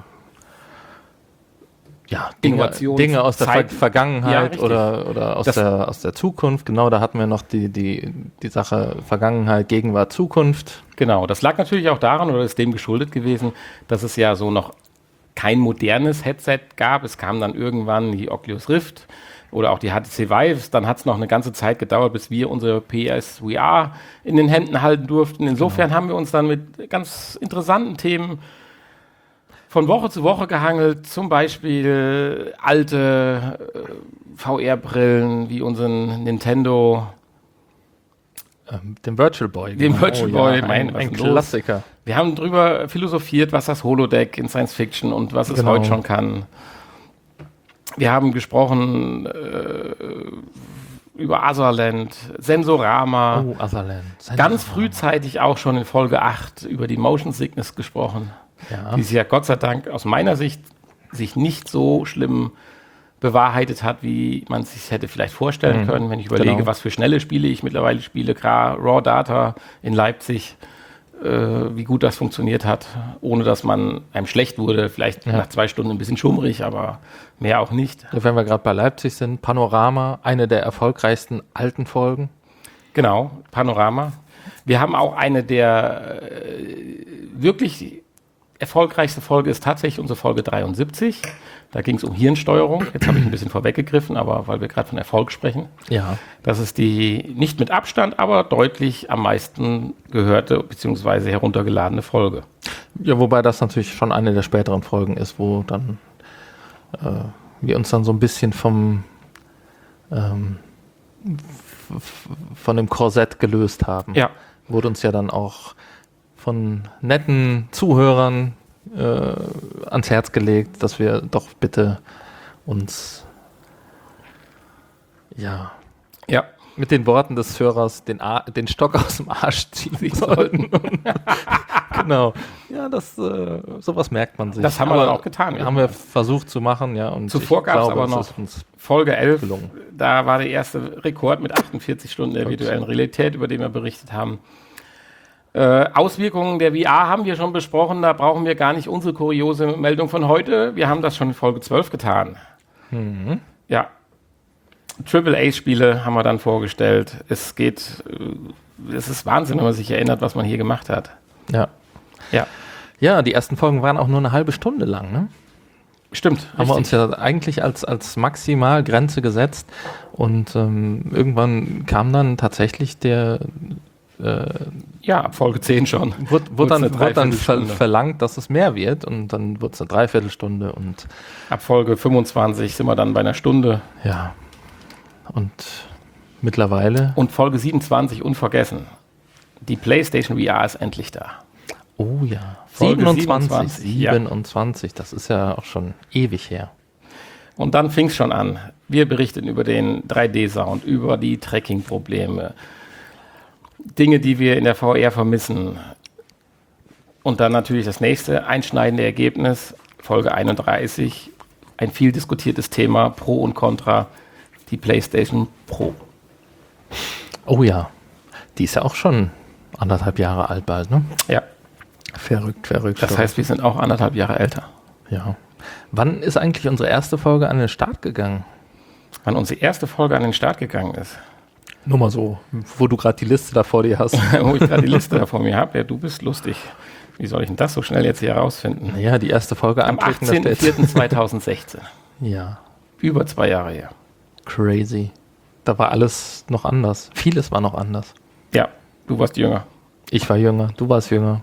[SPEAKER 1] Dinge aus der
[SPEAKER 2] Zeit-
[SPEAKER 1] Vergangenheit
[SPEAKER 2] Ja,
[SPEAKER 1] oder aus der Zukunft. Genau, da hatten wir noch die Sache Vergangenheit, Gegenwart, Zukunft.
[SPEAKER 2] Genau, das lag natürlich auch daran oder ist dem geschuldet gewesen, dass es ja so noch kein modernes Headset gab. Es kam dann irgendwann die Oculus Rift oder auch die HTC Vive. Dann hat es noch eine ganze Zeit gedauert, bis wir unsere PSVR in den Händen halten durften. Insofern haben wir uns dann mit ganz interessanten Themen von Woche zu Woche gehangelt. Zum Beispiel alte VR-Brillen wie unseren Nintendo.
[SPEAKER 1] Den Virtual Boy.
[SPEAKER 2] Den Virtual Boy,
[SPEAKER 1] ein
[SPEAKER 2] was ist los?
[SPEAKER 1] Klassiker.
[SPEAKER 2] Wir haben drüber philosophiert, was das Holodeck in Science Fiction und was es
[SPEAKER 1] Genau.
[SPEAKER 2] heute schon kann. Wir haben gesprochen über Otherland, Sensorama.
[SPEAKER 1] Oh, Otherland.
[SPEAKER 2] Ganz frühzeitig auch schon in Folge 8 über die Motion Sickness gesprochen.
[SPEAKER 1] Ja.
[SPEAKER 2] Die sich ja Gott sei Dank aus meiner Sicht sich nicht so schlimm bewahrheitet hat, wie man es sich hätte vielleicht vorstellen können, wenn ich überlege,
[SPEAKER 1] Genau.
[SPEAKER 2] was für schnelle Spiele ich mittlerweile spiele. Raw Data in Leipzig, wie gut das funktioniert hat, ohne dass man einem schlecht wurde. Vielleicht nach 2 Stunden ein bisschen schummrig, aber mehr auch nicht.
[SPEAKER 1] Wenn wir gerade bei Leipzig sind, Panorama, eine der erfolgreichsten alten Folgen.
[SPEAKER 2] Genau, Panorama. Wir haben auch eine der wirklich erfolgreichste Folge ist tatsächlich unsere Folge 73. Da ging es um Hirnsteuerung. Jetzt habe ich ein bisschen vorweggegriffen, aber weil wir gerade von Erfolg sprechen.
[SPEAKER 1] Ja.
[SPEAKER 2] Das ist die nicht mit Abstand, aber deutlich am meisten gehörte bzw. heruntergeladene Folge.
[SPEAKER 1] Ja, wobei das natürlich schon eine der späteren Folgen ist, wo dann wir uns dann so ein bisschen von dem Korsett gelöst haben.
[SPEAKER 2] Ja.
[SPEAKER 1] Wurde uns ja dann auch von netten Zuhörern ans Herz gelegt, dass wir doch bitte uns mit den Worten des Hörers den Stock aus dem Arsch ziehen sollten. Genau. Ja, sowas merkt man sich.
[SPEAKER 2] Das haben wir dann auch getan.
[SPEAKER 1] Haben wir versucht zu machen, ja. Und
[SPEAKER 2] zuvor gab es aber noch Folge 11.
[SPEAKER 1] Gelungen.
[SPEAKER 2] Da war der erste Rekord mit 48 Stunden der virtuellen Realität, über den wir berichtet haben. Auswirkungen der VR haben wir schon besprochen. Da brauchen wir gar nicht unsere kuriose Meldung von heute. Wir haben das schon in Folge 12 getan.
[SPEAKER 1] Mhm.
[SPEAKER 2] Ja. AAA-Spiele haben wir dann vorgestellt. Es ist Wahnsinn, wenn man sich erinnert, was man hier gemacht hat.
[SPEAKER 1] Ja.
[SPEAKER 2] Ja.
[SPEAKER 1] Ja, die ersten Folgen waren auch nur eine halbe Stunde lang, ne?
[SPEAKER 2] Stimmt.
[SPEAKER 1] Haben wir uns ja eigentlich als Maximalgrenze gesetzt und irgendwann kam dann tatsächlich
[SPEAKER 2] ab Folge 10 schon.
[SPEAKER 1] Wurde dann verlangt, dass es mehr wird und dann wurde es eine Dreiviertelstunde und
[SPEAKER 2] ab Folge 25 sind wir dann bei einer Stunde.
[SPEAKER 1] Ja. Und mittlerweile.
[SPEAKER 2] Und Folge 27 unvergessen. Die PlayStation VR ist endlich da.
[SPEAKER 1] Oh ja.
[SPEAKER 2] Folge
[SPEAKER 1] 27, das ist ja auch schon ewig her.
[SPEAKER 2] Und dann fing es schon an. Wir berichten über den 3D-Sound, über die Tracking-Probleme, Dinge, die wir in der VR vermissen. Und dann natürlich das nächste einschneidende Ergebnis, Folge 31, ein viel diskutiertes Thema, Pro und Contra, die PlayStation Pro.
[SPEAKER 1] Oh ja, die ist ja auch schon 1,5 Jahre alt bald, ne?
[SPEAKER 2] Ja.
[SPEAKER 1] Verrückt.
[SPEAKER 2] Das heißt, wir sind auch 1,5 Jahre älter.
[SPEAKER 1] Ja. Wann ist eigentlich unsere erste Folge an den Start gegangen?
[SPEAKER 2] Wann unsere erste Folge an den Start gegangen ist?
[SPEAKER 1] Nur mal so, wo du gerade die Liste da vor dir hast.
[SPEAKER 2] Wo ich gerade die Liste da vor mir habe. Ja, du bist lustig. Wie soll ich denn das so schnell jetzt hier herausfinden?
[SPEAKER 1] Naja, die erste Folge
[SPEAKER 2] am 18.04.2016.
[SPEAKER 1] Ja.
[SPEAKER 2] Über 2 Jahre her.
[SPEAKER 1] Crazy. Da war alles noch anders. Vieles war noch anders.
[SPEAKER 2] Ja, du warst jünger.
[SPEAKER 1] Ich war jünger, du warst jünger.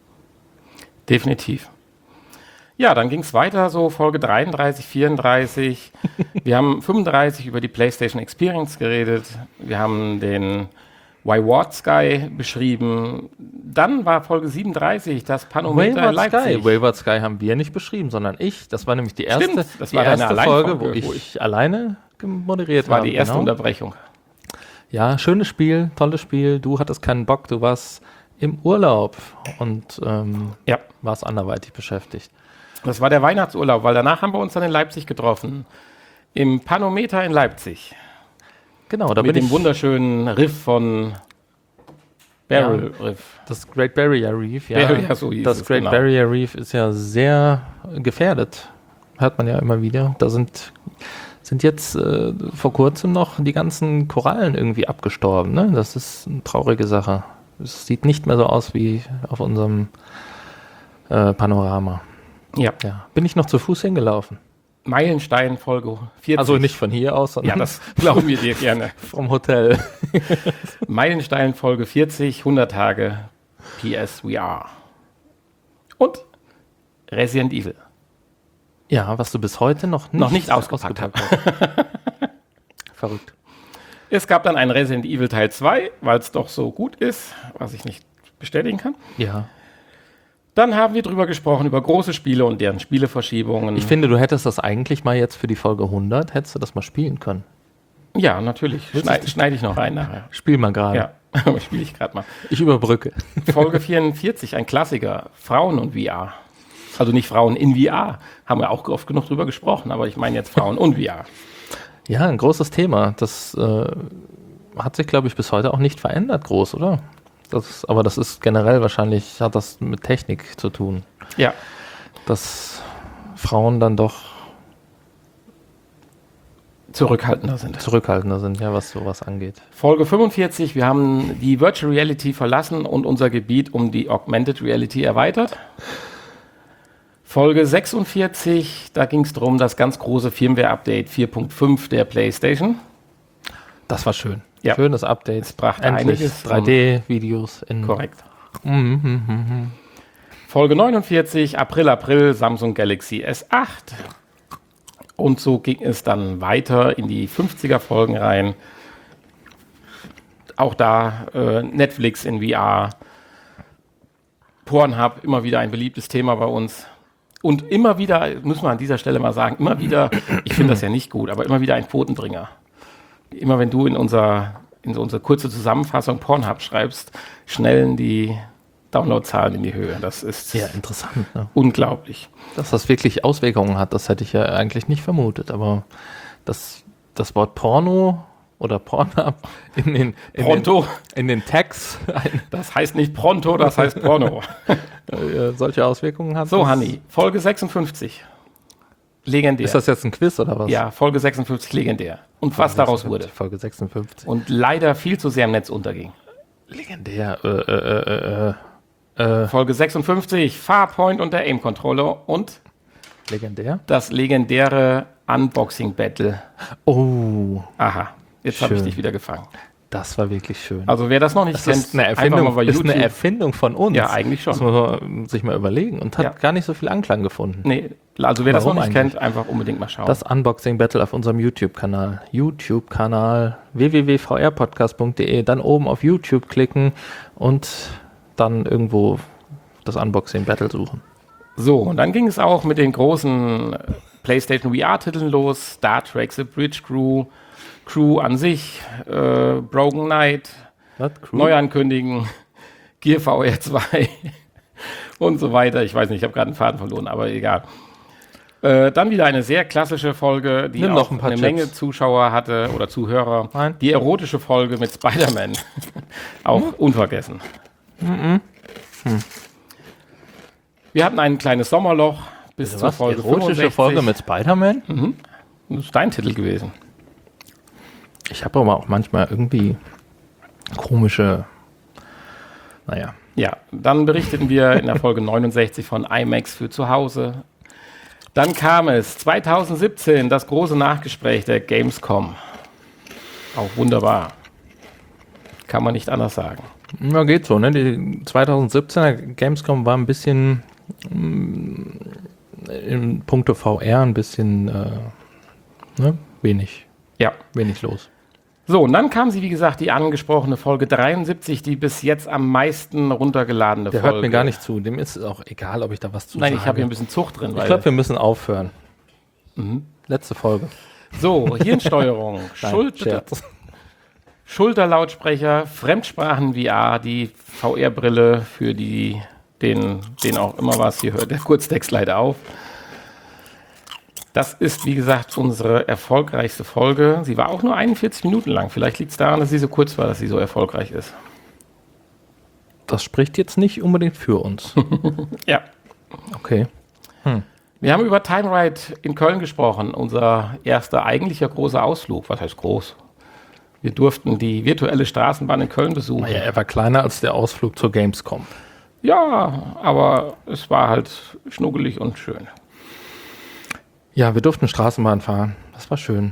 [SPEAKER 2] Definitiv. Ja, dann ging es weiter, so Folge 33, 34. Wir haben 35 über die PlayStation Experience geredet. Wir haben den Wayward Sky beschrieben. Dann war Folge 37, das Panometer Leipzig.
[SPEAKER 1] Wayward Sky haben wir nicht beschrieben, sondern ich. Das war nämlich die erste,
[SPEAKER 2] das war eine
[SPEAKER 1] Folge, wo ich alleine moderiert habe.
[SPEAKER 2] Das war die erste Unterbrechung.
[SPEAKER 1] Ja, schönes Spiel, tolles Spiel. Du hattest keinen Bock, du warst im Urlaub und warst anderweitig beschäftigt.
[SPEAKER 2] Das war der Weihnachtsurlaub, weil danach haben wir uns dann in Leipzig getroffen. Im Panometer in Leipzig.
[SPEAKER 1] Genau, da
[SPEAKER 2] mit dem wunderschönen Riff von Barrel Riff.
[SPEAKER 1] Das Great Barrier Reef,
[SPEAKER 2] so hieß
[SPEAKER 1] das Great Barrier Reef ist ja sehr gefährdet. Hört man ja immer wieder. Da sind jetzt vor kurzem noch die ganzen Korallen irgendwie abgestorben. Ne? Das ist eine traurige Sache. Es sieht nicht mehr so aus wie auf unserem Panorama.
[SPEAKER 2] Ja.
[SPEAKER 1] Bin ich noch zu Fuß hingelaufen?
[SPEAKER 2] Meilenstein Folge 40.
[SPEAKER 1] Also nicht von hier aus, sondern
[SPEAKER 2] ja, das glauben wir dir gerne.
[SPEAKER 1] Vom Hotel.
[SPEAKER 2] Meilenstein Folge 40, 100 Tage PSVR. Und Resident Evil.
[SPEAKER 1] Ja, was du bis heute noch nicht
[SPEAKER 2] ausgepackt hast.
[SPEAKER 1] Verrückt.
[SPEAKER 2] Es gab dann ein Resident Evil Teil 2, weil es doch so gut ist, was ich nicht bestätigen kann.
[SPEAKER 1] Ja.
[SPEAKER 2] Dann haben wir drüber gesprochen, über große Spiele und deren Spieleverschiebungen.
[SPEAKER 1] Ich finde, du hättest das eigentlich mal jetzt für die Folge 100, hättest du das mal spielen können.
[SPEAKER 2] Ja, natürlich. Schneide ich noch rein nachher.
[SPEAKER 1] Spiel mal gerade.
[SPEAKER 2] Ja, spiele ich gerade mal.
[SPEAKER 1] Ich überbrücke.
[SPEAKER 2] Folge 44, ein Klassiker. Frauen und VR. Also nicht Frauen in VR. Haben wir auch oft genug drüber gesprochen, aber ich meine jetzt Frauen und VR.
[SPEAKER 1] Ja, ein großes Thema. Das hat sich, glaube ich, bis heute auch nicht verändert groß, oder? Aber das ist generell wahrscheinlich, hat das mit Technik zu tun.
[SPEAKER 2] Ja.
[SPEAKER 1] Dass Frauen dann doch
[SPEAKER 2] zurückhaltender sind,
[SPEAKER 1] ja, was sowas angeht.
[SPEAKER 2] Folge 45, wir haben die Virtual Reality verlassen und unser Gebiet um die Augmented Reality erweitert. Folge 46, da ging es darum, das ganz große Firmware-Update 4.5 der PlayStation.
[SPEAKER 1] Das war schön.
[SPEAKER 2] Ja.
[SPEAKER 1] Schönes Update.
[SPEAKER 2] Es brachte
[SPEAKER 1] endlich
[SPEAKER 2] einiges.
[SPEAKER 1] 3D-Videos in.
[SPEAKER 2] Korrekt. Folge 49, April, Samsung Galaxy S8. Und so ging es dann weiter in die 50er-Folgen rein. Auch da Netflix in VR, Pornhub, immer wieder ein beliebtes Thema bei uns. Und immer wieder, müssen wir an dieser Stelle mal sagen, immer wieder, ich finde das ja nicht gut, aber immer wieder ein Quotendringer. Immer wenn du in unsere kurze Zusammenfassung Pornhub schreibst, schnellen die Downloadzahlen in die Höhe. Das ist
[SPEAKER 1] Ja, interessant. Ne?
[SPEAKER 2] unglaublich.
[SPEAKER 1] Dass das wirklich Auswirkungen hat, das hätte ich ja eigentlich nicht vermutet. Aber das Wort Porno oder Pornhub in den Tags
[SPEAKER 2] Das heißt nicht Pronto, das heißt Porno.
[SPEAKER 1] solche Auswirkungen hat.
[SPEAKER 2] So, Hanni, Folge 56. Legendär.
[SPEAKER 1] Ist das jetzt ein Quiz oder was?
[SPEAKER 2] Ja, Folge 56 legendär. Und was daraus wurde.
[SPEAKER 1] Folge 56.
[SPEAKER 2] Und leider viel zu sehr im Netz unterging.
[SPEAKER 1] Legendär.
[SPEAKER 2] Folge 56, Farpoint und der Aim-Controller und
[SPEAKER 1] Legendär?
[SPEAKER 2] das legendäre Unboxing-Battle.
[SPEAKER 1] Oh,
[SPEAKER 2] Aha, jetzt habe ich
[SPEAKER 1] Schön.
[SPEAKER 2] dich wieder gefangen.
[SPEAKER 1] das war wirklich schön.
[SPEAKER 2] Also wer das noch nicht
[SPEAKER 1] Das
[SPEAKER 2] kennt,
[SPEAKER 1] ist eine
[SPEAKER 2] einfach
[SPEAKER 1] Erfindung,
[SPEAKER 2] mal bei
[SPEAKER 1] ist
[SPEAKER 2] YouTube.
[SPEAKER 1] eine Erfindung von uns.
[SPEAKER 2] Ja, eigentlich schon.
[SPEAKER 1] Das muss man sich mal überlegen und hat
[SPEAKER 2] Ja.
[SPEAKER 1] gar nicht so viel Anklang gefunden.
[SPEAKER 2] Nee, also wer das noch
[SPEAKER 1] Warum
[SPEAKER 2] nicht
[SPEAKER 1] eigentlich?
[SPEAKER 2] kennt, einfach unbedingt mal schauen.
[SPEAKER 1] Das Unboxing Battle auf unserem YouTube-Kanal. www.vrpodcast.de. Dann oben auf YouTube klicken und dann irgendwo das Unboxing Battle suchen.
[SPEAKER 2] So, und dann ging es auch mit den großen PlayStation VR-Titeln los. Star Trek, The Bridge Crew an sich, Broken Knight,
[SPEAKER 1] Was? Crew?
[SPEAKER 2] Neuankündigen, Gear VR 2 und so weiter. Ich weiß nicht, ich habe gerade einen Faden verloren, aber egal. Dann wieder eine sehr klassische Folge, die
[SPEAKER 1] Nimm
[SPEAKER 2] auch
[SPEAKER 1] noch ein paar
[SPEAKER 2] eine
[SPEAKER 1] Chips.
[SPEAKER 2] Menge Zuschauer hatte oder Zuhörer.
[SPEAKER 1] Nein.
[SPEAKER 2] Die erotische Folge mit Spider-Man. Auch unvergessen. Wir hatten ein kleines Sommerloch bis zur
[SPEAKER 1] Was?
[SPEAKER 2] Folge
[SPEAKER 1] Erotische
[SPEAKER 2] 65.
[SPEAKER 1] Folge mit Spider-Man?
[SPEAKER 2] Das ist dein Titel gewesen.
[SPEAKER 1] Ich habe aber auch manchmal irgendwie komische. Naja.
[SPEAKER 2] Ja, dann berichteten wir in der Folge 69 von IMAX für zu Hause. Dann kam es 2017, das große Nachgespräch der Gamescom. Auch wunderbar. Kann man nicht anders sagen.
[SPEAKER 1] Ja, geht so, ne? Die 2017er Gamescom war ein bisschen in puncto VR ein bisschen wenig
[SPEAKER 2] Ja.
[SPEAKER 1] los.
[SPEAKER 2] So, und dann kam sie, wie gesagt, die angesprochene Folge 73, die bis jetzt am meisten runtergeladene
[SPEAKER 1] Der
[SPEAKER 2] Folge.
[SPEAKER 1] hört mir gar nicht zu. Dem ist es auch egal, ob ich da was zu
[SPEAKER 2] Nein,
[SPEAKER 1] sage.
[SPEAKER 2] ich habe hier ein bisschen Zucht drin.
[SPEAKER 1] Ich glaube, wir müssen aufhören.
[SPEAKER 2] Mhm.
[SPEAKER 1] Letzte Folge.
[SPEAKER 2] So, Hirnsteuerung,
[SPEAKER 1] Nein, Scherz.
[SPEAKER 2] Schulterlautsprecher, Fremdsprachen VR, die VR-Brille für den auch immer was. Hier hört der Kurztext leider auf. Das ist, wie gesagt, unsere erfolgreichste Folge. Sie war auch nur 41 Minuten lang. Vielleicht liegt es daran, dass sie so kurz war, dass sie so erfolgreich ist.
[SPEAKER 1] Das spricht jetzt nicht unbedingt für uns.
[SPEAKER 2] Ja.
[SPEAKER 1] Okay.
[SPEAKER 2] Wir haben über Time Ride in Köln gesprochen. Unser erster eigentlicher großer Ausflug. Was heißt groß? Wir durften die virtuelle Straßenbahn in Köln besuchen.
[SPEAKER 1] Naja, er war kleiner als der Ausflug zur Gamescom.
[SPEAKER 2] Ja, aber es war halt schnuggelig und schön.
[SPEAKER 1] Ja, wir durften Straßenbahn fahren. Das war schön.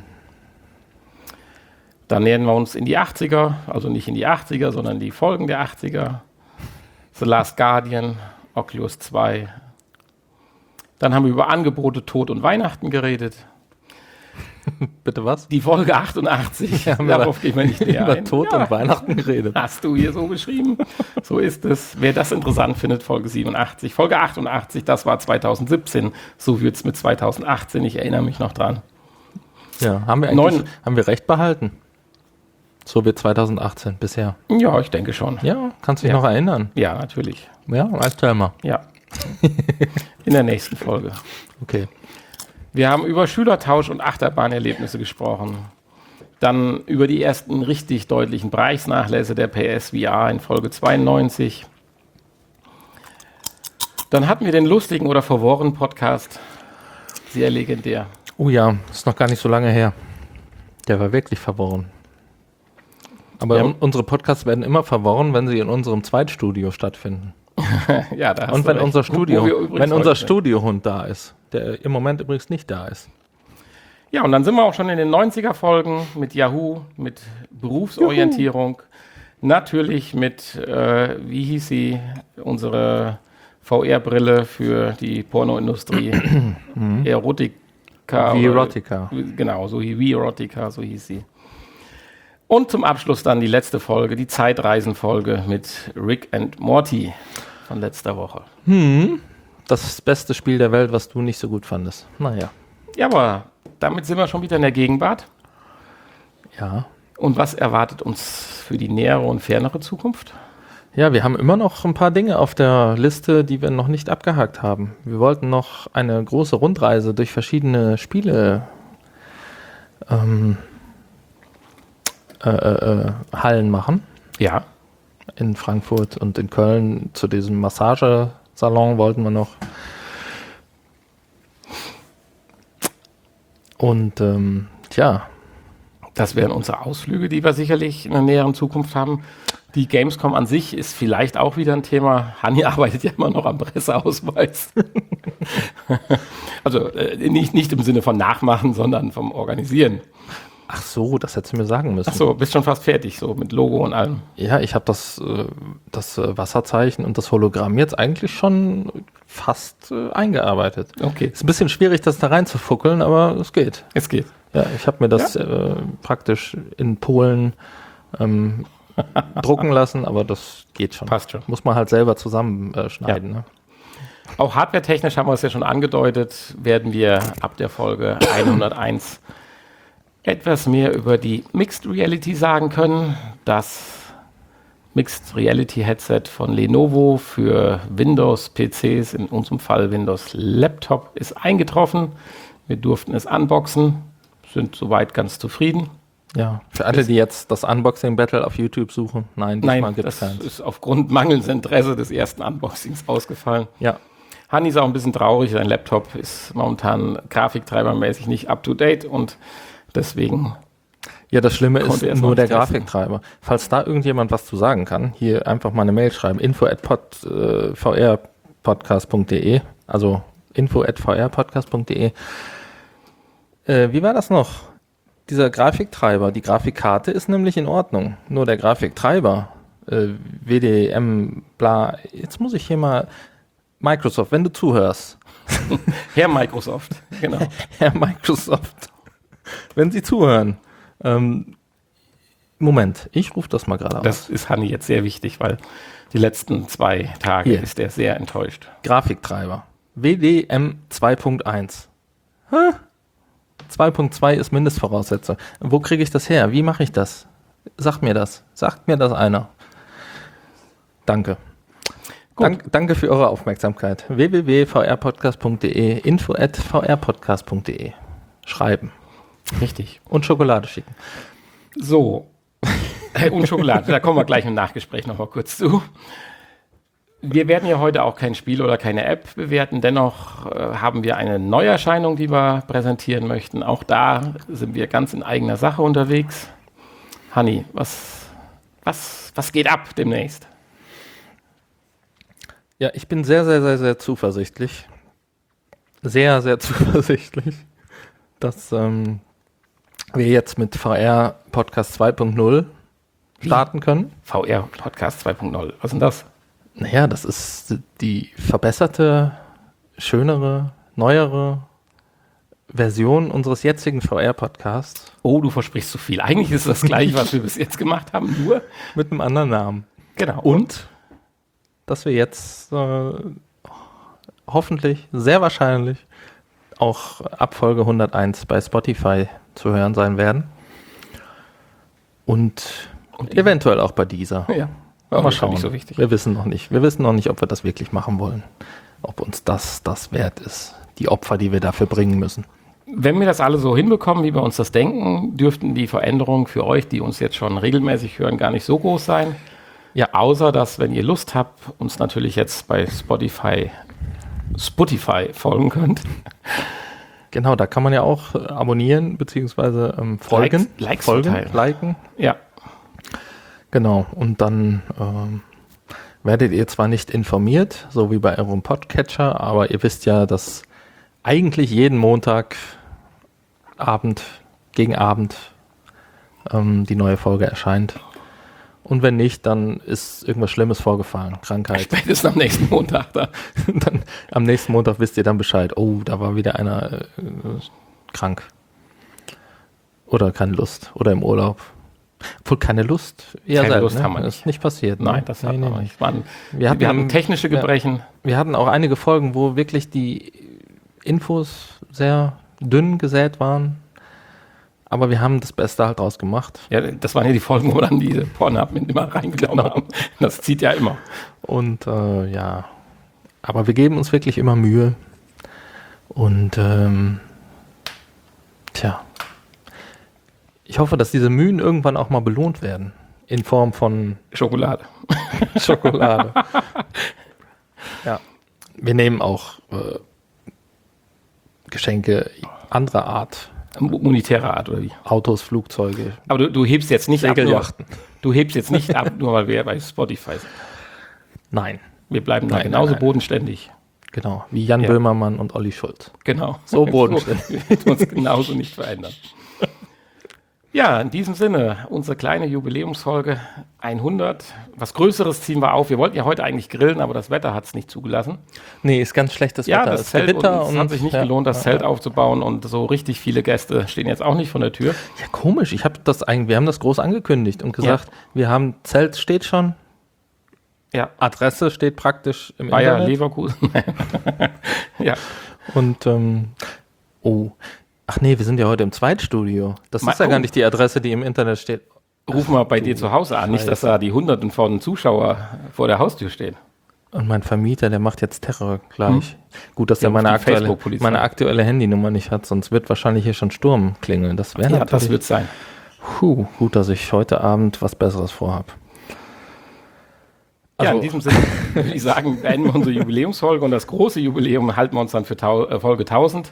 [SPEAKER 2] Dann nähern wir uns in die 80er, also nicht in die 80er, sondern die Folgen der 80er. The Last Guardian, Oculus 2. Dann haben wir über Angebote, Tod und Weihnachten geredet.
[SPEAKER 1] Bitte was?
[SPEAKER 2] Die Folge 88,
[SPEAKER 1] Ja, haben wir
[SPEAKER 2] darauf gehen wir nicht näher
[SPEAKER 1] Über
[SPEAKER 2] ein.
[SPEAKER 1] Tod
[SPEAKER 2] Ja,
[SPEAKER 1] und Weihnachten geredet.
[SPEAKER 2] hast du hier so beschrieben. So ist es. Wer das interessant findet, Folge 87. Folge 88, das war 2017. So wird es mit 2018. Ich erinnere mich noch dran.
[SPEAKER 1] Ja, haben wir recht behalten? So wird 2018 bisher.
[SPEAKER 2] Ja, ich denke schon.
[SPEAKER 1] Ja, kannst du dich
[SPEAKER 2] Ja.
[SPEAKER 1] noch erinnern?
[SPEAKER 2] Ja, natürlich.
[SPEAKER 1] Ja, erzähl mal.
[SPEAKER 2] Ja. In der nächsten Folge.
[SPEAKER 1] Okay.
[SPEAKER 2] Wir haben über Schülertausch und Achterbahnerlebnisse gesprochen. Dann über die ersten richtig deutlichen Preisnachlässe der PSVR in Folge 92. Dann hatten wir den lustigen oder verworrenen Podcast. Sehr legendär.
[SPEAKER 1] Oh ja, ist noch gar nicht so lange her. Der war wirklich verworren. Aber
[SPEAKER 2] Ja.
[SPEAKER 1] unsere Podcasts werden immer verworren, wenn sie in unserem Zweitstudio stattfinden.
[SPEAKER 2] Ja, da hast
[SPEAKER 1] Und
[SPEAKER 2] du
[SPEAKER 1] wenn
[SPEAKER 2] recht.
[SPEAKER 1] unser
[SPEAKER 2] Wo wir übrigens
[SPEAKER 1] wenn unser
[SPEAKER 2] heute sind.
[SPEAKER 1] Studiohund da ist, der im Moment übrigens nicht da ist.
[SPEAKER 2] Ja, und dann sind wir auch schon in den 90er-Folgen mit Yahoo, mit Berufsorientierung. Natürlich mit, wie hieß sie, unsere VR-Brille für die Pornoindustrie. Erotica.
[SPEAKER 1] Erotica.
[SPEAKER 2] Genau, Erotica, so hieß sie. Und zum Abschluss dann die letzte Folge, die Zeitreisen-Folge mit Rick and Morty von letzter Woche.
[SPEAKER 1] Das beste Spiel der Welt, was du nicht so gut fandest. Naja.
[SPEAKER 2] Ja, aber damit sind wir schon wieder in der Gegenwart.
[SPEAKER 1] Ja.
[SPEAKER 2] Und was erwartet uns für die nähere und fernere Zukunft?
[SPEAKER 1] Ja, wir haben immer noch ein paar Dinge auf der Liste, die wir noch nicht abgehakt haben. Wir wollten noch eine große Rundreise durch verschiedene Spiele Hallen machen.
[SPEAKER 2] Ja.
[SPEAKER 1] In Frankfurt und in Köln. Zu diesem Massagesalon wollten wir noch. Und tja,
[SPEAKER 2] Das wären unsere Ausflüge, die wir sicherlich in der näheren Zukunft haben. Die Gamescom an sich ist vielleicht auch wieder ein Thema. Hanni arbeitet ja immer noch am Presseausweis. Also nicht im Sinne von Nachmachen, sondern vom Organisieren.
[SPEAKER 1] ach so, das hättest du mir sagen müssen.
[SPEAKER 2] Ach so, bist schon fast fertig, so mit Logo und allem.
[SPEAKER 1] Ja, ich habe das Wasserzeichen und das Hologramm jetzt eigentlich schon fast eingearbeitet.
[SPEAKER 2] Okay,
[SPEAKER 1] Ist ein bisschen schwierig, das da reinzufuckeln, aber es geht.
[SPEAKER 2] es geht.
[SPEAKER 1] Ja, ich habe mir das praktisch in Polen drucken lassen, aber das geht schon.
[SPEAKER 2] Passt schon.
[SPEAKER 1] Muss man halt selber zusammenschneiden. Ne?
[SPEAKER 2] Auch hardwaretechnisch haben wir es ja schon angedeutet, werden wir ab der Folge 101 etwas mehr über die Mixed Reality sagen können. Das Mixed Reality Headset von Lenovo für Windows-PCs, in unserem Fall Windows Laptop, ist eingetroffen. Wir durften es unboxen, sind soweit ganz zufrieden.
[SPEAKER 1] Ja, für alle, die jetzt das Unboxing-Battle auf YouTube suchen, nein, diesmal
[SPEAKER 2] Nein,
[SPEAKER 1] gibt es
[SPEAKER 2] das
[SPEAKER 1] keins.
[SPEAKER 2] ist aufgrund mangelndes Interesse des ersten Unboxings ausgefallen.
[SPEAKER 1] Ja,
[SPEAKER 2] Hanni ist auch ein bisschen traurig, sein Laptop ist momentan grafiktreibermäßig nicht up-to-date und deswegen
[SPEAKER 1] ja, das Schlimme
[SPEAKER 2] Konnte
[SPEAKER 1] ist
[SPEAKER 2] erst
[SPEAKER 1] nur
[SPEAKER 2] noch
[SPEAKER 1] der
[SPEAKER 2] nicht testen.
[SPEAKER 1] Grafiktreiber. Falls da irgendjemand was zu sagen kann, hier einfach mal eine Mail schreiben, info@vrpodcast.de, also info@vrpodcast.de. Wie war das noch? Dieser Grafiktreiber, die Grafikkarte ist nämlich in Ordnung. Nur der Grafiktreiber, WDM, bla, jetzt muss ich hier mal, Microsoft, wenn du zuhörst,
[SPEAKER 2] Herr Microsoft, genau.
[SPEAKER 1] Herr Microsoft, wenn Sie zuhören, Moment, ich rufe das mal gerade aus.
[SPEAKER 2] Das ist Hanni jetzt sehr wichtig, weil die letzten 2 Tage
[SPEAKER 1] Hier.
[SPEAKER 2] ist er sehr enttäuscht.
[SPEAKER 1] Grafiktreiber, WDM 2.1. 2.2 ist Mindestvoraussetzung. Wo kriege ich das her? Wie mache ich das? Sagt mir das einer. Danke.
[SPEAKER 2] Gut.
[SPEAKER 1] Danke für eure Aufmerksamkeit. www.vrpodcast.de, info@vrpodcast.de. Schreiben
[SPEAKER 2] Richtig.
[SPEAKER 1] und Schokolade schicken.
[SPEAKER 2] So. Und Schokolade, da kommen wir gleich im Nachgespräch noch mal kurz zu. Wir werden ja heute auch kein Spiel oder keine App bewerten. Dennoch haben wir eine Neuerscheinung, die wir präsentieren möchten. Auch da sind wir ganz in eigener Sache unterwegs. Hanni, was geht ab demnächst?
[SPEAKER 1] Ja, ich bin sehr, sehr, sehr, sehr zuversichtlich. Sehr, sehr zuversichtlich, dass wir jetzt mit VR Podcast 2.0 starten können.
[SPEAKER 2] VR Podcast 2.0. Was ist denn das?
[SPEAKER 1] Naja, das ist die verbesserte, schönere, neuere Version unseres jetzigen VR-Podcasts
[SPEAKER 2] Oh, du versprichst zu viel. Eigentlich ist das gleiche, was wir bis jetzt gemacht haben, nur.
[SPEAKER 1] mit einem anderen Namen.
[SPEAKER 2] Genau.
[SPEAKER 1] Und dass wir jetzt hoffentlich, sehr wahrscheinlich auch ab Folge 101 bei Spotify zu hören sein werden. Und eventuell auch bei dieser.
[SPEAKER 2] Ja.
[SPEAKER 1] Mal
[SPEAKER 2] Aber
[SPEAKER 1] schauen.
[SPEAKER 2] nicht so wichtig.
[SPEAKER 1] Wir wissen noch nicht. Wir wissen noch nicht, ob wir das wirklich machen wollen. Ob uns das wert ist. Die Opfer, die wir dafür bringen müssen.
[SPEAKER 2] Wenn wir das alle so hinbekommen, wie wir uns das denken, dürften die Veränderungen für euch, die uns jetzt schon regelmäßig hören, gar nicht so groß sein.
[SPEAKER 1] Ja.
[SPEAKER 2] Außer, dass, wenn ihr Lust habt, uns natürlich jetzt bei Spotify folgen könnt.
[SPEAKER 1] Genau, da kann man ja auch abonnieren, beziehungsweise folgen.
[SPEAKER 2] Likes
[SPEAKER 1] folgen,
[SPEAKER 2] verteilen.
[SPEAKER 1] liken.
[SPEAKER 2] Ja.
[SPEAKER 1] Genau, und dann werdet ihr zwar nicht informiert, so wie bei eurem Podcatcher, aber ihr wisst ja, dass eigentlich jeden Montag gegen Abend die neue Folge erscheint. Und wenn nicht, dann ist irgendwas Schlimmes vorgefallen. Krankheit.
[SPEAKER 2] Spätestens am nächsten Montag da.
[SPEAKER 1] Dann, am nächsten Montag wisst ihr dann Bescheid. Oh, da war wieder einer krank. Oder keine Lust. Oder im Urlaub. Obwohl keine Lust. Eher
[SPEAKER 2] Keine
[SPEAKER 1] selten,
[SPEAKER 2] Lust
[SPEAKER 1] ne?
[SPEAKER 2] haben wir
[SPEAKER 1] Das
[SPEAKER 2] nicht.
[SPEAKER 1] ist nicht passiert. Ne?
[SPEAKER 2] Nein, das hat man nicht.
[SPEAKER 1] Wir
[SPEAKER 2] Wir hatten technische Gebrechen.
[SPEAKER 1] Wir hatten auch einige Folgen, wo wirklich die Infos sehr dünn gesät waren. Aber wir haben das Beste halt draus gemacht.
[SPEAKER 2] Ja, das waren ja die Folgen, wo wir dann diese Pornhub mit immer reingenommen haben. Das zieht ja immer.
[SPEAKER 1] Und ja, aber wir geben uns wirklich immer Mühe. Und ich hoffe, dass diese Mühen irgendwann auch mal belohnt werden. In Form von
[SPEAKER 2] Schokolade.
[SPEAKER 1] Schokolade. Ja. Wir nehmen auch Geschenke anderer Art.
[SPEAKER 2] Monetärer Art, oder wie?
[SPEAKER 1] Autos, Flugzeuge,
[SPEAKER 2] Aber du hebst jetzt nicht ab, nur,
[SPEAKER 1] Segelyachten.
[SPEAKER 2] du hebst jetzt nicht ab, nur weil wir bei Spotify sind.
[SPEAKER 1] Nein,
[SPEAKER 2] Wir bleiben da
[SPEAKER 1] Nein,
[SPEAKER 2] genauso
[SPEAKER 1] nein.
[SPEAKER 2] bodenständig.
[SPEAKER 1] genau. Wie Jan
[SPEAKER 2] Ja.
[SPEAKER 1] Böhmermann und Olli Schulz.
[SPEAKER 2] Genau.
[SPEAKER 1] So bodenständig.
[SPEAKER 2] Wir werden uns genauso nicht verändern. Ja, in diesem Sinne, unsere kleine Jubiläumsfolge 100. Was Größeres ziehen wir auf. Wir wollten ja heute eigentlich grillen, aber das Wetter hat es nicht zugelassen.
[SPEAKER 1] Nee, ist ganz schlechtes
[SPEAKER 2] Ja,
[SPEAKER 1] Wetter.
[SPEAKER 2] das
[SPEAKER 1] Es ist
[SPEAKER 2] Zelt
[SPEAKER 1] Gewitter
[SPEAKER 2] und es hat sich nicht gelohnt, das Zelt aufzubauen und so richtig viele Gäste stehen jetzt auch nicht vor der Tür.
[SPEAKER 1] Ja, komisch. Wir haben das groß angekündigt und gesagt, wir haben Zelt steht schon,
[SPEAKER 2] Ja,
[SPEAKER 1] Adresse steht praktisch im
[SPEAKER 2] Bayer
[SPEAKER 1] Internet.
[SPEAKER 2] Leverkusen. Ja,
[SPEAKER 1] Und ach nee, wir sind ja heute im Zweitstudio. Das ist ja
[SPEAKER 2] Oh.
[SPEAKER 1] gar nicht die Adresse, die im Internet steht.
[SPEAKER 2] ruf mal bei dir zu Hause an, nicht, dass da die Hunderten von Zuschauer vor der Haustür stehen.
[SPEAKER 1] Und mein Vermieter, der macht jetzt Terror gleich. Gut, dass
[SPEAKER 2] Der
[SPEAKER 1] er meine
[SPEAKER 2] ruft die
[SPEAKER 1] aktuelle,
[SPEAKER 2] Facebook-Polizei.
[SPEAKER 1] meine aktuelle Handynummer nicht hat, sonst wird wahrscheinlich hier schon Sturm klingeln. Das wäre
[SPEAKER 2] Ja,
[SPEAKER 1] natürlich
[SPEAKER 2] das wird sein.
[SPEAKER 1] gut, dass ich heute Abend was Besseres vorhab.
[SPEAKER 2] Ja,
[SPEAKER 1] Also-
[SPEAKER 2] in diesem Sinne würde ich sagen, beenden wir unsere Jubiläumsfolge und das große Jubiläum halten wir uns dann für Folge 1000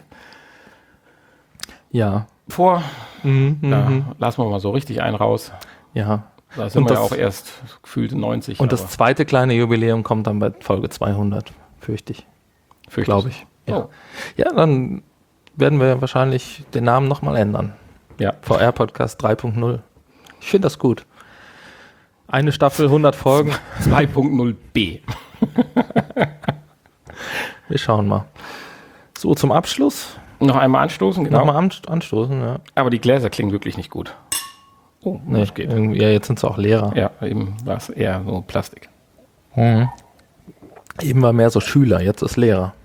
[SPEAKER 1] Ja.
[SPEAKER 2] vor.
[SPEAKER 1] Mhm,
[SPEAKER 2] Da lassen wir mal so richtig einen raus.
[SPEAKER 1] ja.
[SPEAKER 2] Da sind
[SPEAKER 1] Und
[SPEAKER 2] wir ja
[SPEAKER 1] das-
[SPEAKER 2] auch erst gefühlte 90.
[SPEAKER 1] Und das zweite kleine Jubiläum kommt dann bei Folge 200, fürchte ich. Glaube ich. Ja.
[SPEAKER 2] Oh.
[SPEAKER 1] Ja, dann werden wir wahrscheinlich den Namen nochmal ändern.
[SPEAKER 2] Ja.
[SPEAKER 1] VR Podcast 3.0. Ich finde das gut. Eine Staffel, 100 Folgen.
[SPEAKER 2] 2.0b.
[SPEAKER 1] Wir schauen mal. So, zum Abschluss.
[SPEAKER 2] Noch einmal anstoßen, genau.
[SPEAKER 1] Nochmal anstoßen. Ja.
[SPEAKER 2] Aber die Gläser klingen wirklich nicht gut. Oh,
[SPEAKER 1] Nee,
[SPEAKER 2] das geht.
[SPEAKER 1] irgendwie, ja, jetzt sind sie auch leerer.
[SPEAKER 2] Ja, eben war es eher so Plastik.
[SPEAKER 1] Mhm. Eben war mehr so Schüler, jetzt ist Lehrer.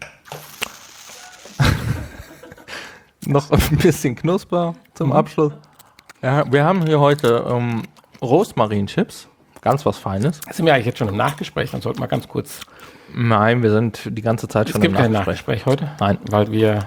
[SPEAKER 1] Noch ein bisschen Knusper zum Abschluss. Ja, wir haben hier heute Rosmarinchips. Ganz was Feines.
[SPEAKER 2] Sind wir eigentlich jetzt schon im Nachgespräch? Dann sollten wir ganz kurz.
[SPEAKER 1] Nein, wir sind die ganze Zeit
[SPEAKER 2] Es
[SPEAKER 1] schon
[SPEAKER 2] gibt
[SPEAKER 1] im
[SPEAKER 2] kein
[SPEAKER 1] Nachgespräch.
[SPEAKER 2] Nachgespräch heute.
[SPEAKER 1] Nein.
[SPEAKER 2] Weil wir.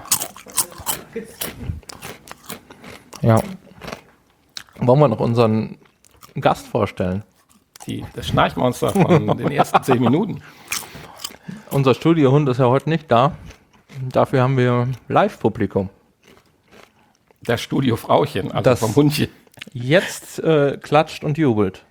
[SPEAKER 1] Ja. Wollen wir noch unseren Gast vorstellen?
[SPEAKER 2] Das Schnarchmonster von den ersten 10 Minuten.
[SPEAKER 1] Unser Studiohund ist ja heute nicht da. Dafür haben wir Live-Publikum.
[SPEAKER 2] Das Studio-Frauchen, also
[SPEAKER 1] Das-
[SPEAKER 2] vom Hundchen.
[SPEAKER 1] Jetzt klatscht und jubelt.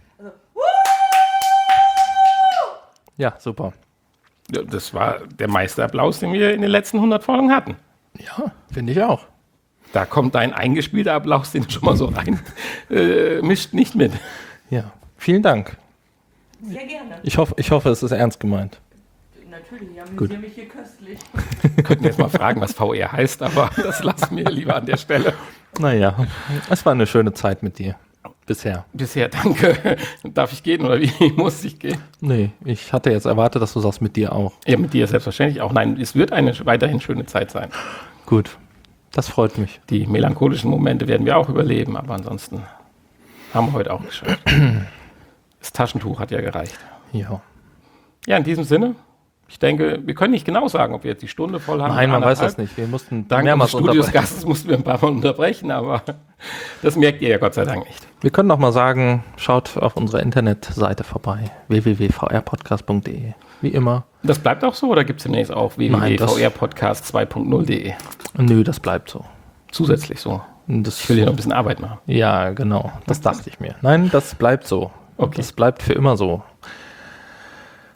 [SPEAKER 1] Ja, super.
[SPEAKER 2] Ja, das war der Meisterapplaus, den wir in den letzten 100 Folgen hatten.
[SPEAKER 1] Ja, finde ich auch.
[SPEAKER 2] Da kommt dein eingespielter Applaus, den du schon mal so rein mischt, nicht mit.
[SPEAKER 1] Ja, vielen Dank.
[SPEAKER 3] Sehr gerne.
[SPEAKER 1] Ich hoffe, es ist ernst gemeint.
[SPEAKER 3] Natürlich, ich
[SPEAKER 1] Gut.
[SPEAKER 3] amüsiere mich hier köstlich.
[SPEAKER 2] Wir könnten jetzt mal fragen, was VR heißt, aber das lassen wir lieber an der Stelle.
[SPEAKER 1] Naja, es war eine schöne Zeit mit dir. Bisher.
[SPEAKER 2] Bisher, danke. Darf ich gehen oder wie muss ich gehen?
[SPEAKER 1] Nee, ich hatte jetzt erwartet, dass du sagst, mit dir auch.
[SPEAKER 2] Ja, mit dir selbstverständlich auch. Nein, es wird eine weiterhin schöne Zeit sein.
[SPEAKER 1] Gut, das freut mich.
[SPEAKER 2] Die melancholischen Momente werden wir auch überleben, aber ansonsten haben wir heute auch geschafft. Das Taschentuch hat ja gereicht.
[SPEAKER 1] Ja.
[SPEAKER 2] Ja, in diesem Sinne, ich denke, wir können nicht genau sagen, ob wir jetzt die Stunde voll haben.
[SPEAKER 1] Nein, man weiß
[SPEAKER 2] anderthalb.
[SPEAKER 1] das nicht. Wir mussten
[SPEAKER 2] Dank
[SPEAKER 1] mehrmals
[SPEAKER 2] des
[SPEAKER 1] unterbrechen.
[SPEAKER 2] Studiosgastes mussten wir ein paar Mal unterbrechen, aber das merkt ihr ja Gott sei Dank nicht.
[SPEAKER 1] Wir können noch mal sagen, schaut auf unserer Internetseite vorbei. www.vrpodcast.de. Wie immer.
[SPEAKER 2] Das bleibt auch so oder gibt es demnächst auch
[SPEAKER 1] Nein, das-
[SPEAKER 2] www.vrpodcast2.0.de?
[SPEAKER 1] Nö, das bleibt so.
[SPEAKER 2] Zusätzlich so.
[SPEAKER 1] Das,
[SPEAKER 2] Ich will hier noch ein bisschen Arbeit machen.
[SPEAKER 1] ja, genau. Das dachte ich mir. Nein, das bleibt so.
[SPEAKER 2] Okay.
[SPEAKER 1] Das bleibt für immer so.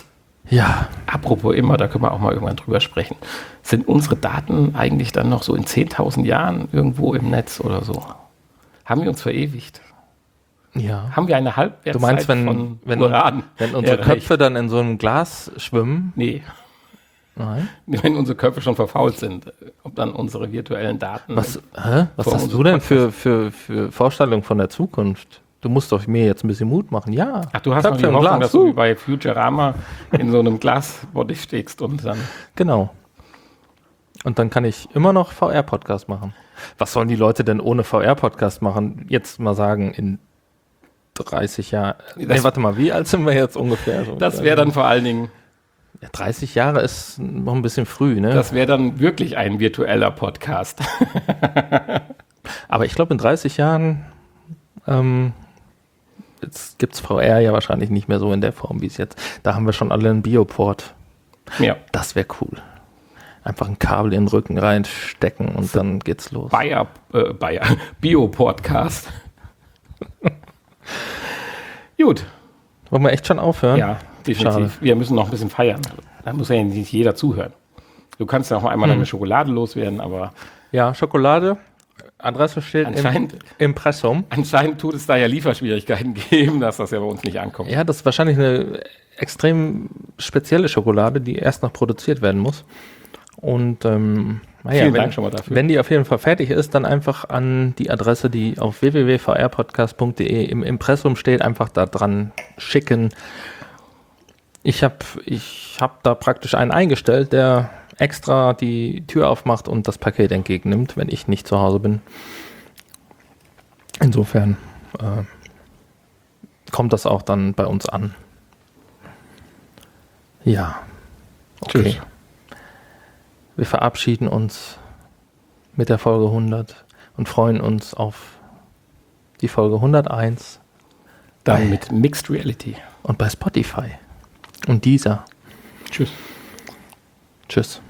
[SPEAKER 1] Ja,
[SPEAKER 2] Apropos immer, da können wir auch mal irgendwann drüber sprechen. Sind unsere Daten eigentlich dann noch so in 10.000 Jahren irgendwo im Netz oder so? Haben wir uns verewigt?
[SPEAKER 1] ja.
[SPEAKER 2] Haben wir eine Halbwertszeit
[SPEAKER 1] Du meinst,
[SPEAKER 2] von
[SPEAKER 1] wenn
[SPEAKER 2] Uran
[SPEAKER 1] unsere
[SPEAKER 2] erreicht?
[SPEAKER 1] Köpfe dann in so einem Glas schwimmen?
[SPEAKER 2] Nee,
[SPEAKER 1] Nein.
[SPEAKER 2] wenn unsere Köpfe schon verfault sind, ob dann unsere virtuellen Daten...
[SPEAKER 1] Was
[SPEAKER 2] Vor
[SPEAKER 1] hast du
[SPEAKER 2] unserem
[SPEAKER 1] denn für Vorstellungen von der Zukunft? Du musst doch mir jetzt ein bisschen Mut machen. Ja.
[SPEAKER 2] Ach, du hast noch die
[SPEAKER 1] Köpfe im
[SPEAKER 2] Hoffnung,
[SPEAKER 1] Glas.
[SPEAKER 2] dass du wie bei Futurama in so einem Glasbody steckst und dann...
[SPEAKER 1] Genau. Und dann kann ich immer noch VR-Podcast machen. Was sollen die Leute denn ohne VR-Podcast machen? Jetzt mal sagen, in 30 Jahren. Nee, warte mal, wie alt sind wir jetzt ungefähr?
[SPEAKER 2] Das wäre dann vor allen Dingen...
[SPEAKER 1] Ja, 30 Jahre ist noch ein bisschen früh, ne?
[SPEAKER 2] Das wäre dann wirklich ein virtueller Podcast.
[SPEAKER 1] Aber ich glaube, in 30 Jahren jetzt gibt es VR ja wahrscheinlich nicht mehr so in der Form, wie es jetzt. Da haben wir schon alle einen Bioport.
[SPEAKER 2] Ja.
[SPEAKER 1] Das wäre cool. Einfach ein Kabel in den Rücken reinstecken und dann geht's los.
[SPEAKER 2] Bio-Podcast. Gut.
[SPEAKER 1] Wollen wir echt schon aufhören?
[SPEAKER 2] Ja, definitiv.
[SPEAKER 1] Schade.
[SPEAKER 2] Wir müssen noch ein bisschen feiern. Da muss ja nicht jeder zuhören. Du kannst ja noch mal einmal deine Schokolade loswerden, aber
[SPEAKER 1] Ja, Schokolade. Adresse steht im
[SPEAKER 2] Anscheinend-
[SPEAKER 1] Impressum.
[SPEAKER 2] anscheinend tut es da ja Lieferschwierigkeiten geben, dass das ja bei uns nicht ankommt.
[SPEAKER 1] Ja, das ist wahrscheinlich eine extrem spezielle Schokolade, die erst noch produziert werden muss. Und naja,
[SPEAKER 2] Vielen Dank schon mal dafür.
[SPEAKER 1] Wenn die auf jeden Fall fertig ist, dann einfach an die Adresse, die auf www.vrpodcast.de im Impressum steht, einfach da dran schicken. Ich hab da praktisch einen eingestellt, der extra die Tür aufmacht und das Paket entgegennimmt, wenn ich nicht zu Hause bin. Insofern kommt das auch dann bei uns an. Ja. Okay.
[SPEAKER 2] Tschüss.
[SPEAKER 1] Wir verabschieden uns mit der Folge 100 und freuen uns auf die Folge 101
[SPEAKER 2] Dann mit Mixed Reality.
[SPEAKER 1] und bei Spotify und dieser.
[SPEAKER 2] Tschüss.
[SPEAKER 1] Tschüss.